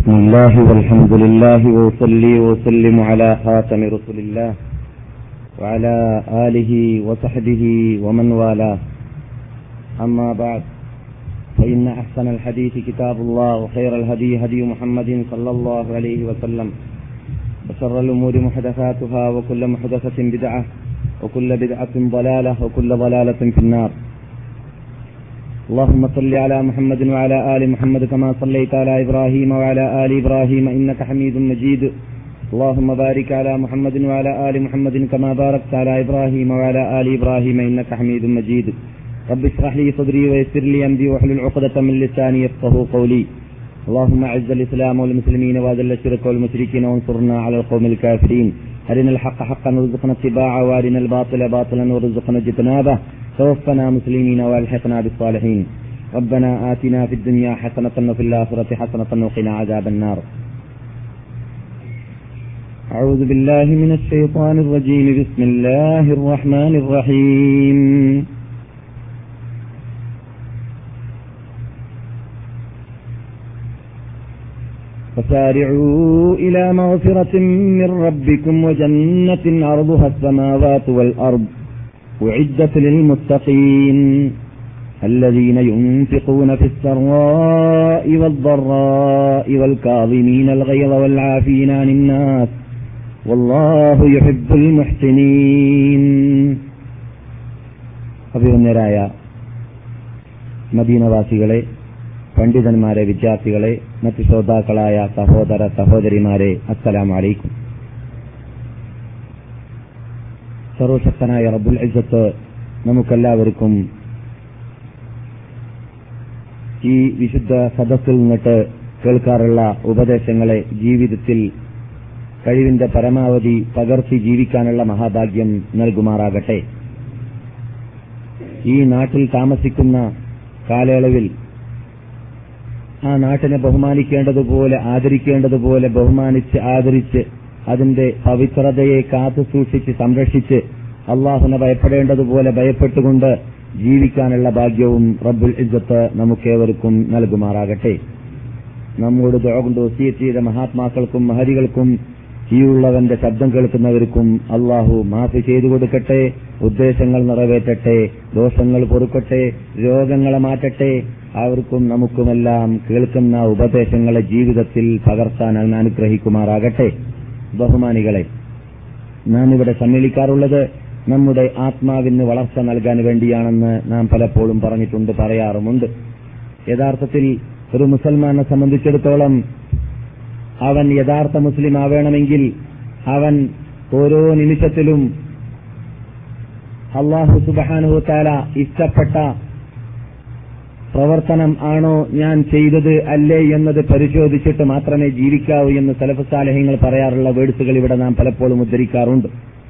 بسم الله والحمد لله وصلي وسلم على خاتم رسول الله وعلى آله وصحبه ومن والاه أما بعد فإن أحسن الحديث كتاب الله وخير الهدي هدي محمد صلى الله عليه وسلم وشر الأمور محدثاتها وكل محدثة بدعة وكل بدعة ضلالة وكل ضلالة في النار. اللهم صل على محمد وعلى آل محمد كما صليت على إبراهيم وعلى آل إبراهيم إنك حميد مجيد. اللهم بارك على محمد وعلى آل محمد كما باركت على إبراهيم وعلى آل إبراهيم إنك حميد مجيد. رب اشرح لي صدري ويسر لي أمري واحلل عقدة من لساني يفقهوا قولي. اللهم أعز الإسلام والمسلمين وأذل الشرك والمشركين وانصرنا على القوم الكافرين. أرنا الحق حقا وارزقنا اتباعه وأرنا الباطل باطلا وارزقنا اجتنابه. توفنا مسلمين والحقنا بالصالحين. ربنا آتنا في الدنيا حسنة وفي الآخرة حسنة وقنا عذاب النار. أعوذ بالله من الشيطان الرجيم. بسم الله الرحمن الرحيم. فسارعوا إلى مغفرة من ربكم وجنة عرضها السماوات والأرض أعدت للمتقين الذين ينفقون في السراء والضراء والكاظمين الغيظ والعافين عن الناس والله يحب المحسنين. അഭിവന്യരായ മദീനവാസികളെ, പണ്ഡിതന്മാരെ, വിദ്യാർത്ഥികളെ, മറ്റു ശ്രോതാക്കളായ സഹോദര സഹോദരിമാരെ, അസ്സലാമു അലൈക്കും. സർവശക്തനായ റബ്ബുൽ ഇസ്സത്ത് നമുക്കെല്ലാവർക്കും ഈ വിശുദ്ധ സദസ്സിൽ നിന്നിട്ട് കേൾക്കാറുള്ള ഉപദേശങ്ങളെ ജീവിതത്തിൽ കഴിവിന്റെ പരമാവധി പകർത്തി ജീവിക്കാനുള്ള മഹാഭാഗ്യം നൽകുമാറാകട്ടെ. ഈ നാട്ടിൽ താമസിക്കുന്ന കാലയളവിൽ ആ നാട്ടിനെ ബഹുമാനിക്കേണ്ടതുപോലെ, ആദരിക്കേണ്ടതുപോലെ ബഹുമാനിച്ച് ആദരിച്ച് അതിന്റെ പവിത്രതയെ കാത്തു സൂക്ഷിച്ച് സംരക്ഷിച്ച് അള്ളാഹുവിനെ ഭയപ്പെടേണ്ടതുപോലെ ഭയപ്പെട്ടുകൊണ്ട് ജീവിക്കാനുള്ള ഭാഗ്യവും റബ്ബുൽ ഇസ്സത്ത് നമുക്കേവർക്കും നൽകുമാറാകട്ടെ. നമ്മോട് ദുആ കൊണ്ട് വസിയത്ത് ചെയ്ത മഹാത്മാക്കൾക്കും മഹതികൾക്കും ഈയുള്ളവന്റെ ശബ്ദം കേൾക്കുന്നവർക്കും അള്ളാഹു മാഫി ചെയ്തു കൊടുക്കട്ടെ, ഉദ്ദേശങ്ങൾ നിറവേറ്റട്ടെ, ദോഷങ്ങൾ പൊറുക്കട്ടെ, രോഗങ്ങളെ മാറ്റട്ടെ. അവർക്കും നമുക്കുമെല്ലാം കേൾക്കുന്ന ഉപദേശങ്ങളെ ജീവിതത്തിൽ പകർത്താൻ അനുഗ്രഹിക്കുമാറാകട്ടെ. ബഹുമാനികളെ, നാം ഇവിടെ സമ്മേളിക്കാറുള്ളത് നമ്മുടെ ആത്മാവിന് വളർച്ച നൽകാൻ വേണ്ടിയാണെന്ന് നാം പലപ്പോഴും പറഞ്ഞിട്ടുണ്ട്, പറയാറുമുണ്ട്. യഥാർത്ഥത്തിൽ ഒരു മുസൽമാനെ സംബന്ധിച്ചിടത്തോളം അവൻ യഥാർത്ഥ മുസ്ലിം ആവേണമെങ്കിൽ അവൻ ഓരോ നിമിഷത്തിലും അല്ലാഹു സുബ്ഹാനഹു വ തആല ഇഷ്ടപ്പെട്ട പ്രവർത്തനം ആണോ ഞാൻ ചെയ്തത് അല്ലേ എന്നത് പരിശോധിച്ചിട്ട് മാത്രമേ ജീവിക്കാവൂ എന്ന് സലഫ് സാലിഹീങ്ങൾ പറയാറുള്ള വേഴ്സുകൾ ഇവിടെ നാം പലപ്പോഴും ഉദ്ധരിക്കാറുണ്ട്.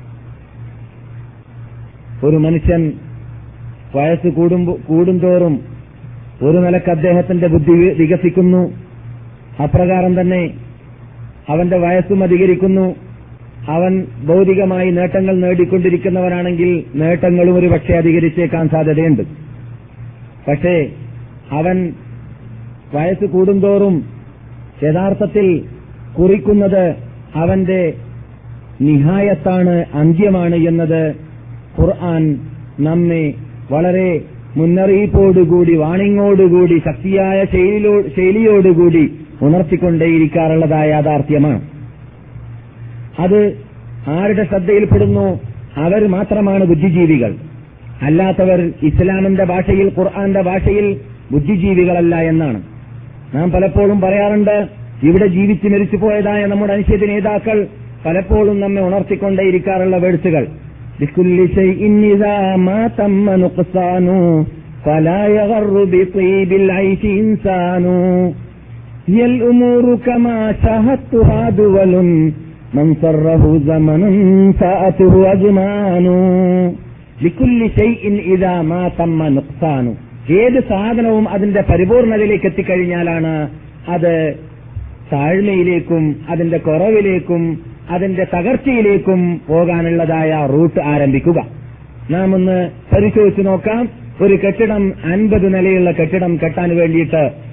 ഒരു മനുഷ്യൻ വയസ്സ് കൂടുന്തോറും ഒരു നിലക്ക് അദ്ദേഹത്തിന്റെ ബുദ്ധി വികസിക്കുന്നു, അപ്രകാരം തന്നെ അവന്റെ വയസ്സും അധികരിക്കുന്നു. അവൻ ഭൗതികമായി നേട്ടങ്ങൾ നേടിക്കൊണ്ടിരിക്കുന്നവനാണെങ്കിൽ നേട്ടങ്ങളും ഒരു പക്ഷേ അധികരിച്ചേക്കാൻ സാധ്യതയുണ്ട്. പക്ഷേ അവൻ വയസ്സ് കൂടുന്തോറും യഥാർത്ഥത്തിൽ കുറിക്കുന്നത് അവന്റെ നിഹായത്താണ്, അന്ത്യമാണ് എന്നത് ഖുർആൻ നമ്മെ വളരെ മുന്നറിയിപ്പോടുകൂടി, വാണിങ്ങോടുകൂടി, ശക്തിയായ ശൈലിയോടുകൂടി ഉണർത്തിക്കൊണ്ടേയിരിക്കാറുള്ളതായ യാഥാർത്ഥ്യമാണ്. അത് ആരുടെ ശ്രദ്ധയിൽപ്പെടുന്നു? അവർ മാത്രമാണ് ബുദ്ധിജീവികൾ. അല്ലാത്തവർ ഇസ്ലാമിന്റെ ഭാഷയിൽ, ഖുർആന്റെ ഭാഷയിൽ ബുദ്ധിജീവികളല്ല എന്നാണ്. നാം പലപ്പോഴും പറയാറുണ്ട്, ഇവിടെ ജീവിച്ച് മരിച്ചുപോയതായ നമ്മുടെ അനിശ്ചിത നേതാക്കൾ പലപ്പോഴും നമ്മെ ഉണർത്തിക്കൊണ്ടേയിരിക്കാറുള്ള വേഴ്സുകൾ. ബികുല്ലി ശൈഇൻ ഇദാ മാ തമ്മ നുഖ്സാനു ഫലാ യഗറു ബിതീബിൽ ഐശി ഇൻസാനു യൽ ഉമൂറു കമാ ശഹത്തുഹാ ദുവലുൻ മൻ സറഹു സമനുൻ ഫഅതുഹു അജ്മാനു. ബികുല്ലി ശൈഇൻ ഇദാ മാ തമ്മ നുഖ്സാനു, ഏത് സാധനവും അതിന്റെ പരിപൂർണതയിലേക്ക് എത്തിക്കഴിഞ്ഞാലാണ് അത് താഴ്മയിലേക്കും അതിന്റെ കുറവിലേക്കും അതിന്റെ തകർച്ചയിലേക്കും പോകാനുള്ളതായ റൂട്ട് ആരംഭിക്കുക. നാം ഒന്ന് പരിശോധിച്ചു നോക്കാം. ഒരു കെട്ടിടം 50 നിലയുള്ള കെട്ടിടം കെട്ടാൻ വേണ്ടിയിട്ട്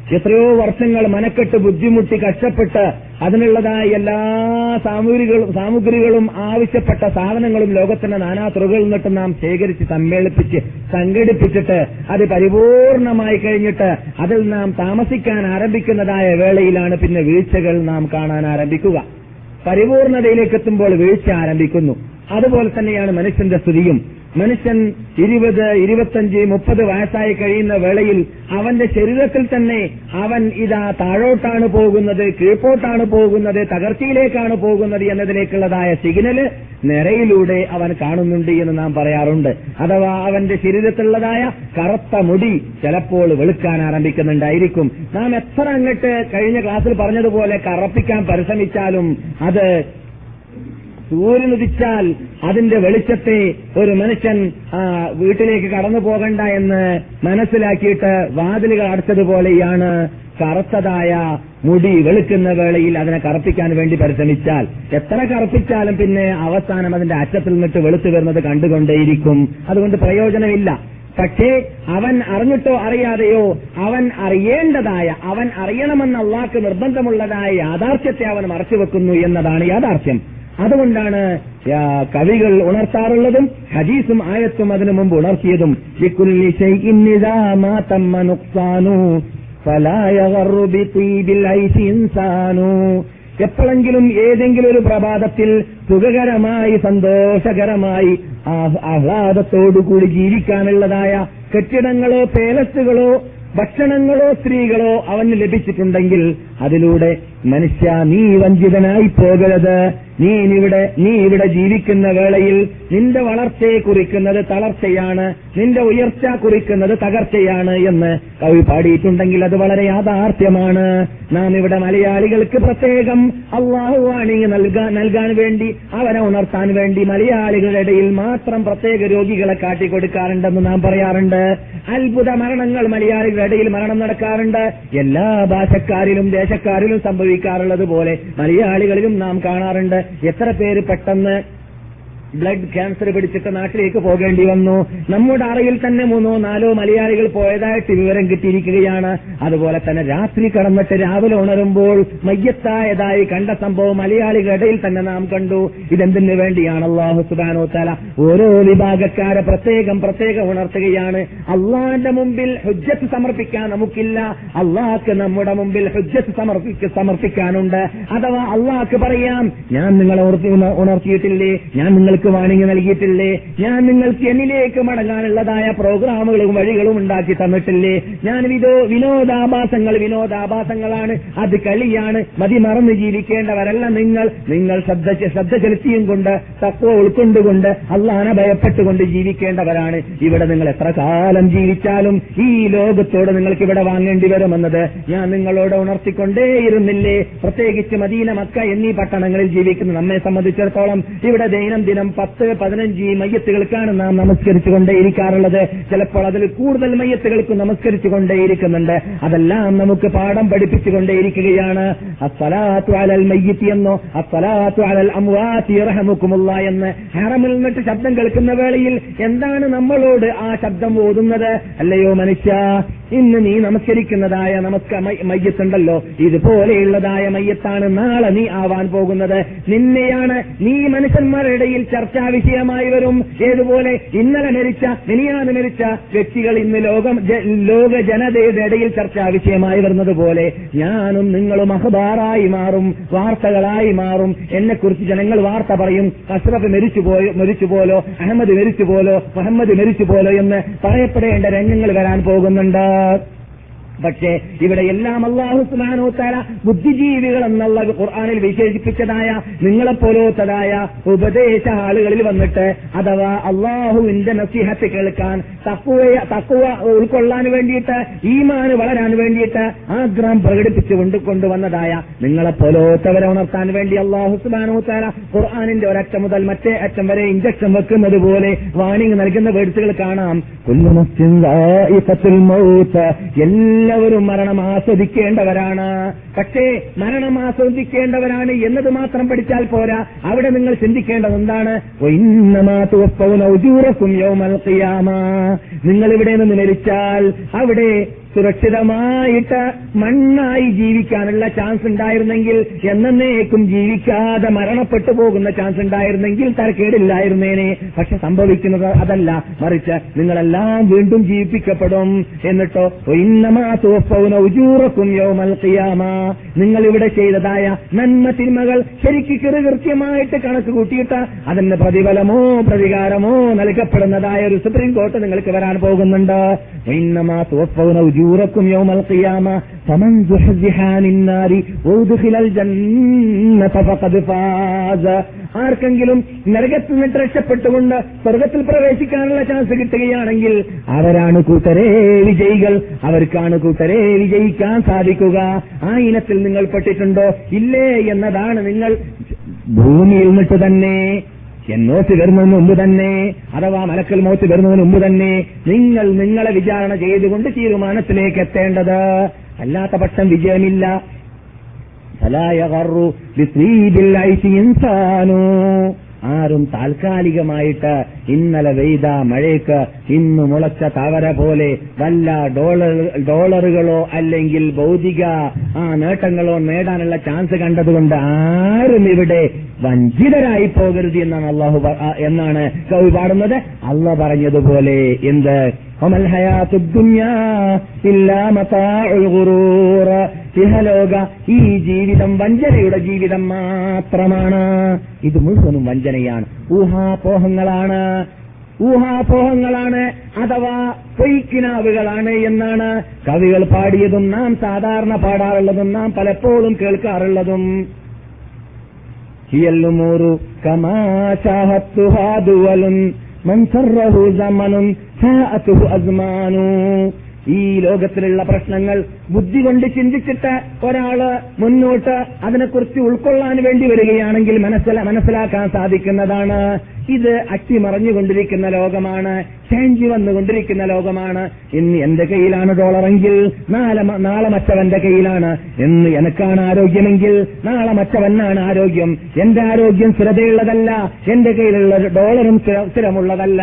എത്രയോ വർഷങ്ങൾ മനക്കെട്ട് ബുദ്ധിമുട്ടി കഷ്ടപ്പെട്ട് അതിനുള്ളതായ എല്ലാ സാമഗ്രികളും ആവശ്യപ്പെട്ട സാധനങ്ങളും ലോകത്തിന്റെ നാനാതുറകളിൽ നിന്നിട്ട് നാം ശേഖരിച്ച് സമ്മേളിപ്പിച്ച് സംഘടിപ്പിച്ചിട്ട് അത് പരിപൂർണമായി കഴിഞ്ഞിട്ട് അതിൽ നാം താമസിക്കാൻ ആരംഭിക്കുന്നതായ വേളയിലാണ് പിന്നെ വീഴ്ചകൾ നാം കാണാൻ ആരംഭിക്കുക. പരിപൂർണതയിലേക്ക് എത്തുമ്പോൾ വീഴ്ച ആരംഭിക്കുന്നു. അതുപോലെ തന്നെയാണ് മനുഷ്യന്റെ സ്ഥിതിയും. മനുഷ്യൻ 20, 25, 30 വയസ്സായി കഴിയുന്ന വേളയിൽ അവന്റെ ശരീരത്തിൽ തന്നെ അവൻ ഇതാ താഴോട്ടാണ് പോകുന്നത്, കീഴ്പോട്ടാണ് പോകുന്നത്, തകർച്ചയിലേക്കാണ് പോകുന്നത് എന്നതിലേക്കുള്ളതായ സിഗ്നല് നിരയിലൂടെ അവൻ കാണുന്നുണ്ട് എന്ന് നാം പറയാറുണ്ട്. അഥവാ അവന്റെ ശരീരത്തിലുള്ളതായ കറുത്ത മുടി ചിലപ്പോൾ വെളുക്കാൻ ആരംഭിക്കുന്നുണ്ടായിരിക്കും. നാം എത്ര അങ്ങോട്ട് കഴിഞ്ഞ ക്ലാസ്സിൽ പറഞ്ഞതുപോലെ കറപ്പിക്കാൻ പരിശ്രമിച്ചാലും അത് സൂര്യനുദിച്ചാൽ അതിന്റെ വെളിച്ചത്തെ ഒരു മനുഷ്യൻ വീട്ടിലേക്ക് കടന്നു പോകണ്ട എന്ന് മനസ്സിലാക്കിയിട്ട് വാതിലുകൾ അടച്ചതുപോലെയാണ് കറുത്തതായ മുടി വെളുക്കുന്ന വേളയിൽ അതിനെ കറുപ്പിക്കാൻ വേണ്ടി പരിശ്രമിച്ചാൽ എത്ര കറുപ്പിച്ചാലും പിന്നെ അവസാനം അതിന്റെ അറ്റത്തിൽ നിന്നിട്ട് വെളുത്തു വരുന്നത് കണ്ടുകൊണ്ടേയിരിക്കും. അതുകൊണ്ട് പ്രയോജനമില്ല. പക്ഷേ അവൻ അറിഞ്ഞിട്ടോ അറിയാതെയോ അവൻ അറിയേണ്ടതായ, അവൻ അറിയണമെന്ന് അള്ളാഹ്ക്ക് നിർബന്ധമുള്ളതായ യാഥാർത്ഥ്യത്തെ അവൻ മറച്ചുവെക്കുന്നു എന്നതാണ് യാഥാർത്ഥ്യം. അതുകൊണ്ടാണ് കവികൾ ഉണർത്താറുള്ളതും ഹദീസും ആയത്തും അതിനു മുമ്പ് ഉണർത്തിയതും. എപ്പോഴെങ്കിലും ഏതെങ്കിലും ഒരു പ്രഭാതത്തിൽ സുഖകരമായി സന്തോഷകരമായി ആഹ്ലാദത്തോടുകൂടി ജീവിക്കാനുള്ളതായ കെട്ടിടങ്ങളോ പേലസുകളോ ഭക്ഷണങ്ങളോ സ്ത്രീകളോ അവന് ലഭിച്ചിട്ടുണ്ടെങ്കിൽ അതിലൂടെ മനുഷ്യ നീ വഞ്ചിതനായി പോകരുത്. നീ ഇവിടെ ജീവിക്കുന്ന വേളയിൽ നിന്റെ വളർച്ചയെ കുറിക്കുന്നത് തളർച്ചയാണ്, നിന്റെ ഉയർച്ച കുറിക്കുന്നത് തകർച്ചയാണ് എന്ന് കവി പാടിയിട്ടുണ്ടെങ്കിൽ അത് വളരെ യാഥാർത്ഥ്യമാണ്. നാം ഇവിടെ മലയാളികൾക്ക് പ്രത്യേകം അള്ളാഹു വാണി നൽകാൻ വേണ്ടി, അവരെ ഉണർത്താൻ വേണ്ടി മലയാളികളുടെ ഇടയിൽ മാത്രം പ്രത്യേക രോഗികളെ കാട്ടിക്കൊടുക്കാറുണ്ടെന്ന് നാം പറയാറുണ്ട്. അത്ഭുത മരണങ്ങൾ മലയാളികളുടെ ഇടയിൽ മരണം നടക്കാറുണ്ട്. എല്ലാ ഭാഷക്കാരിലും ദേശക്കാരിലും സംഭവിക്കാറുള്ളത് പോലെ മലയാളികളിലും നാം കാണാറുണ്ട്. എത്ര പേര് പെട്ടെന്ന് ബ്ലഡ് ക്യാൻസർ പിടിച്ചിട്ട് നാട്ടിലേക്ക് പോകേണ്ടി വന്നു. നമ്മുടെ അറയിൽ തന്നെ 3 or 4 മലയാളികൾ പോയതായിട്ട് വിവരം കിട്ടിയിരിക്കുകയാണ്. അതുപോലെ തന്നെ രാത്രി കടന്നിട്ട് രാവിലെ ഉണരുമ്പോൾ മയ്യത്തായതായി കണ്ട സംഭവം മലയാളികളുടെ ഇടയിൽ തന്നെ നാം കണ്ടു. ഇതെന്തിനു വേണ്ടിയാണ്? അല്ലാഹു സുബ്ഹാനഹു വ തആല ഓരോ വിഭാഗക്കാരെ പ്രത്യേകം ഉണർത്തുകയാണ്. അള്ളാന്റെ മുമ്പിൽ ഹുജ്ജത്ത് സമർപ്പിക്കാൻ നമുക്കില്ല, അള്ളാഹ്ക്ക് നമ്മുടെ മുമ്പിൽ ഹുജ്ജത്ത് സമർപ്പിക്കാനുണ്ട്. അഥവാ അള്ളാഹ്ക്ക് പറയാം, ഞാൻ നിങ്ങളെ ഉണർത്തിയിട്ടില്ലേ, ഞാൻ നിങ്ങൾക്ക് വാണിംഗ് നൽകിയിട്ടില്ലേ, ഞാൻ നിങ്ങൾക്ക് എന്നിലേക്ക് മടങ്ങാനുള്ളതായ പ്രോഗ്രാമുകളും വഴികളും ഉണ്ടാക്കി തന്നിട്ടില്ലേ, ഞാൻ വിനോദാഭാസങ്ങളാണ്, അത് കളിയാണ്, മതിമറന്ന് ജീവിക്കേണ്ടവരല്ല നിങ്ങൾ ശ്രദ്ധ ചെലുത്തിയും കൊണ്ട് തഖ്വ ഉൾക്കൊണ്ടുകൊണ്ട് അല്ലാഹനെ ഭയപ്പെട്ടുകൊണ്ട് ജീവിക്കേണ്ടവരാണ്. ഇവിടെ നിങ്ങൾ എത്ര കാലം ജീവിച്ചാലും ഈ ലോകത്തോട് നിങ്ങൾക്ക് ഇവിടെ വാങ്ങേണ്ടി വരുമെന്നത് ഞാൻ നിങ്ങളോട് ഉണർത്തിക്കൊണ്ടേയിരുന്നില്ലേ? പ്രത്യേകിച്ച് മദീന, മക്ക എന്നീ പട്ടണങ്ങളിൽ ജീവിക്കുന്ന നമ്മെ സംബന്ധിച്ചിടത്തോളം ഇവിടെ ദൈനംദിനം 10-15 മയ്യത്തുകൾക്കാണ് നാം നമസ്കരിച്ചുകൊണ്ടേയിരിക്കാറുള്ളത്. ചിലപ്പോൾ അതിൽ കൂടുതൽ മയ്യത്തുകൾക്ക് നമസ്കരിച്ചുകൊണ്ടേയിരിക്കുന്നുണ്ട്. അതെല്ലാം നമുക്ക് പാഠം പഠിപ്പിച്ചുകൊണ്ടേയിരിക്കുകയാണ്. അസ്സലാത്തു അലൽ മയ്യിത്തി എന്നോ അസ്സലാത്തു അലൽ അംവാതി യർഹമുക്കുമുല്ലാ എന്ന് ഹറമിൽ നിന്നിട്ട് ശബ്ദം കേൾക്കുന്ന വേളയിൽ എന്താണ് നമ്മളോട് ആ ശബ്ദം ഓതുന്നത്? അല്ലയോ മനുഷ്യ, ഇന്ന് നീ നമസ്കരിക്കുന്നതായ മയ്യത്തുണ്ടല്ലോ, ഇതുപോലെയുള്ളതായ മയ്യത്താണ് നാളെ നീ ആവാൻ പോകുന്നത്. നിന്നെയാണ് നീ മനുഷ്യന്മാരുടെ ഇടയിൽ ചർച്ചാ വിഷയമായി വരും. ഏതുപോലെ ഇന്നലെ മിനിയാന്ന് മരിച്ച വ്യക്തികൾ ഇന്ന് ലോക ജനതയുടെ ഇടയിൽ ചർച്ചാ വിഷയമായി വരുന്നത് പോലെ ഞാനും നിങ്ങളും അഖ്ബാറായി മാറും, വാർത്തകളായി മാറും. എന്നെക്കുറിച്ച് ജനങ്ങൾ വാർത്ത പറയും, അഷ്റഫ് മരിച്ചുപോലോ, അഹമ്മദ് മരിച്ചുപോലോ, മുഹമ്മദ് മരിച്ചുപോലോ എന്ന് പറയപ്പെടേണ്ട രംഗങ്ങൾ വരാൻ പോകുന്നുണ്ട്. പക്ഷേ ഇവിടെ എല്ലാം അല്ലാഹു സുബ്ഹാനഹു വ തആല ബുദ്ധിജീവികൾ എന്നുള്ള ഖുർആനിൽ വിശേഷിപ്പിച്ചതായ നിങ്ങളെപ്പോലത്തതായ ഉപദേശ ആളുകളിൽ വന്നിട്ട് അഥവാ അല്ലാഹുവിന്റെ നസീഹത്ത് കേൾക്കാൻ, തഖ്വ ഉൾക്കൊള്ളാൻ വേണ്ടിയിട്ട്, ഈമാൻ വളരാൻ വേണ്ടിയിട്ട് ആഗ്രഹം പ്രകടിപ്പിച്ചുകൊണ്ട് കൊണ്ടുവന്നതായ നിങ്ങളെപ്പോലത്തവരെ ഉണർത്താൻ വേണ്ടി അല്ലാഹു സുബ്ഹാനഹു വ തആല ഖുർആനിന്റെ ഒരറ്റം മുതൽ മറ്റേ അറ്റം വരെ ഇഞ്ചക്ഷൻ വെക്കുന്നത് പോലെ വാണിംഗ് നൽകുന്ന വേർഡ്സുകൾ കാണാം. കുല്ലു നഫ്സിൻ ദാഇഖത്തുൽ മൗത്ത്, എല്ലാവരും മരണം ആസ്വദിക്കേണ്ടവരാണ്. പക്ഷേ മരണം ആസ്വദിക്കേണ്ടവരാണ് എന്നത് മാത്രം പഠിച്ചാൽ പോരാ. അവിടെ നിങ്ങൾ ചിന്തിക്കേണ്ടത് എന്താണ്? വഇന്നമാ തുവഫൗന ഉജൂറകും യൗമൽ ഖിയാമ. നിങ്ങൾ ഇവിടെ നിന്ന് മരിച്ചാൽ അവിടെ സുരക്ഷിതമായിട്ട് മണ്ണായി ജീവിക്കാനുള്ള ചാൻസ് ഉണ്ടായിരുന്നെങ്കിൽ, എന്നേക്കും ജീവിക്കാതെ മരണപ്പെട്ടു പോകുന്ന ചാൻസ് ഉണ്ടായിരുന്നെങ്കിൽ തരക്കേടില്ലായിരുന്നേനെ. പക്ഷെ സംഭവിക്കുന്നത് അതല്ല, മറിച്ച് നിങ്ങളെല്ലാം വീണ്ടും ജീവിപ്പിക്കപ്പെടും. എന്നിട്ടോ ഇന്നമാ തുവഫൗന ഉജൂറക്കും യൗമൽ ഖിയാമ, നിങ്ങൾ ഇവിടെ ചെയ്തതായ നന്മ തിന്മകൾ ശരിക്ക് കൃത്യമായിട്ട് കണക്ക് കൂട്ടിയിട്ട് അതിന് പ്രതിഫലമോ പ്രതികാരമോ നൽകപ്പെടുന്നതായ ഒരു സുപ്രീം കോർട്ട് നിങ്ങൾക്ക് വരാൻ പോകുന്നുണ്ട്. ഇന്നമാ തുവഫൗന ഉജൂറക്കും യൗമൽ ഖിയാമ ഫമൻ സുഹ്സിഹ അനിൻ നാരി വഉദ്ഖിലൽ ജന്നത ഫഖദ് ഫാസ. ആർക്കെങ്കിലും നരകത്തിൽ നിന്ന് രക്ഷപ്പെട്ടുകൊണ്ട് സ്വർഗത്തിൽ പ്രവേശിക്കാനുള്ള ചാൻസ് കിട്ടുകയാണെങ്കിൽ അവരാണ് കൂട്ടരേ വിജയികൾ, അവർക്കാണ് കൂട്ടരേ വിജയിക്കാൻ സാധിക്കുക. ആ ഇനത്തിൽ നിങ്ങൾ പെട്ടിട്ടുണ്ടോ ഇല്ലേ എന്നതാണ് നിങ്ങൾ ഭൂമിയിൽ നിന്നിട്ട് തന്നെ എന്നോട്ട് വരുന്നതിന് മുമ്പ് തന്നെ, അഥവാ മലക്കൽ മോത്ത് വരുന്നതിന് മുമ്പ് തന്നെ നിങ്ങൾ നിങ്ങളെ വിചാരണ ചെയ്തുകൊണ്ട് തീരുമാനത്തിലേക്ക് എത്തേണ്ടത്. അല്ലാത്ത പക്ഷം വിജയമില്ല. ആരും താൽക്കാലികമായിട്ട് ഇന്നലെ പെയ്ത മഴയ്ക്ക് ഇന്ന് മുളച്ച തവര പോലെ വല്ല ഡോളറുകളോ അല്ലെങ്കിൽ ഭൗതിക നേട്ടങ്ങളോ നേടാനുള്ള ചാൻസ് കണ്ടതുകൊണ്ട് ആരും ഇവിടെ വഞ്ചിതരായി പോകരുത് എന്നാണ് കവി പാടുന്നത്. അള്ളാഹ് പറഞ്ഞതുപോലെ എന്ത് വമൽ ഹയാത്തുദ് ദുനിയാ ഇല്ലാ മതാഉൽ ഗുറൂർ, ഇഹലോക ഈ ജീവിതം വഞ്ചനയുടെ ജീവിതം മാത്രമാണ്. ഇത് മുഴുവനും വഞ്ചനയാണ്, ഊഹാപോഹങ്ങളാണ് അഥവാ പൊയ്ക്കിനാവുകളാണ് എന്നാണ് കവികൾ പാടിയതും നാം സാധാരണ പാടാറുള്ളതും നാം പലപ്പോഴും കേൾക്കാറുള്ളതും. ഹിയല്ലുമൂറു കമാ ശാഹത്തുഹാ ദുവലുൻ മൻ സർറഹു സമനുൻ സാഅതുഹു അസ്മാനു. ഈ ലോകത്തിലുള്ള പ്രശ്നങ്ങൾ ബുദ്ധി കൊണ്ട് ചിന്തിച്ചിട്ട് ഒരാള് മുന്നോട്ട് അതിനെക്കുറിച്ച് ഉൾക്കൊള്ളാൻ വേണ്ടി വരികയാണെങ്കിൽ മനസ്സിലാക്കാൻ സാധിക്കുന്നതാണ്. ഇത് അട്ടിമറിഞ്ഞുകൊണ്ടിരിക്കുന്ന ലോകമാണ്, ചേഞ്ച് വന്നുകൊണ്ടിരിക്കുന്ന ലോകമാണ്. ഇന്ന് എന്റെ കയ്യിലാണ് ഡോളറെങ്കിൽ നാളെ മറ്റവന്റെ കയ്യിലാണ്. ഇന്ന് എനിക്കാണ് ആരോഗ്യമെങ്കിൽ നാളെ മറ്റവനാണ് ആരോഗ്യം. എന്റെ ആരോഗ്യം സ്ഥിരതയുള്ളതല്ല, എന്റെ കയ്യിലുള്ള ഡോളറും സ്ഥിരമുള്ളതല്ല.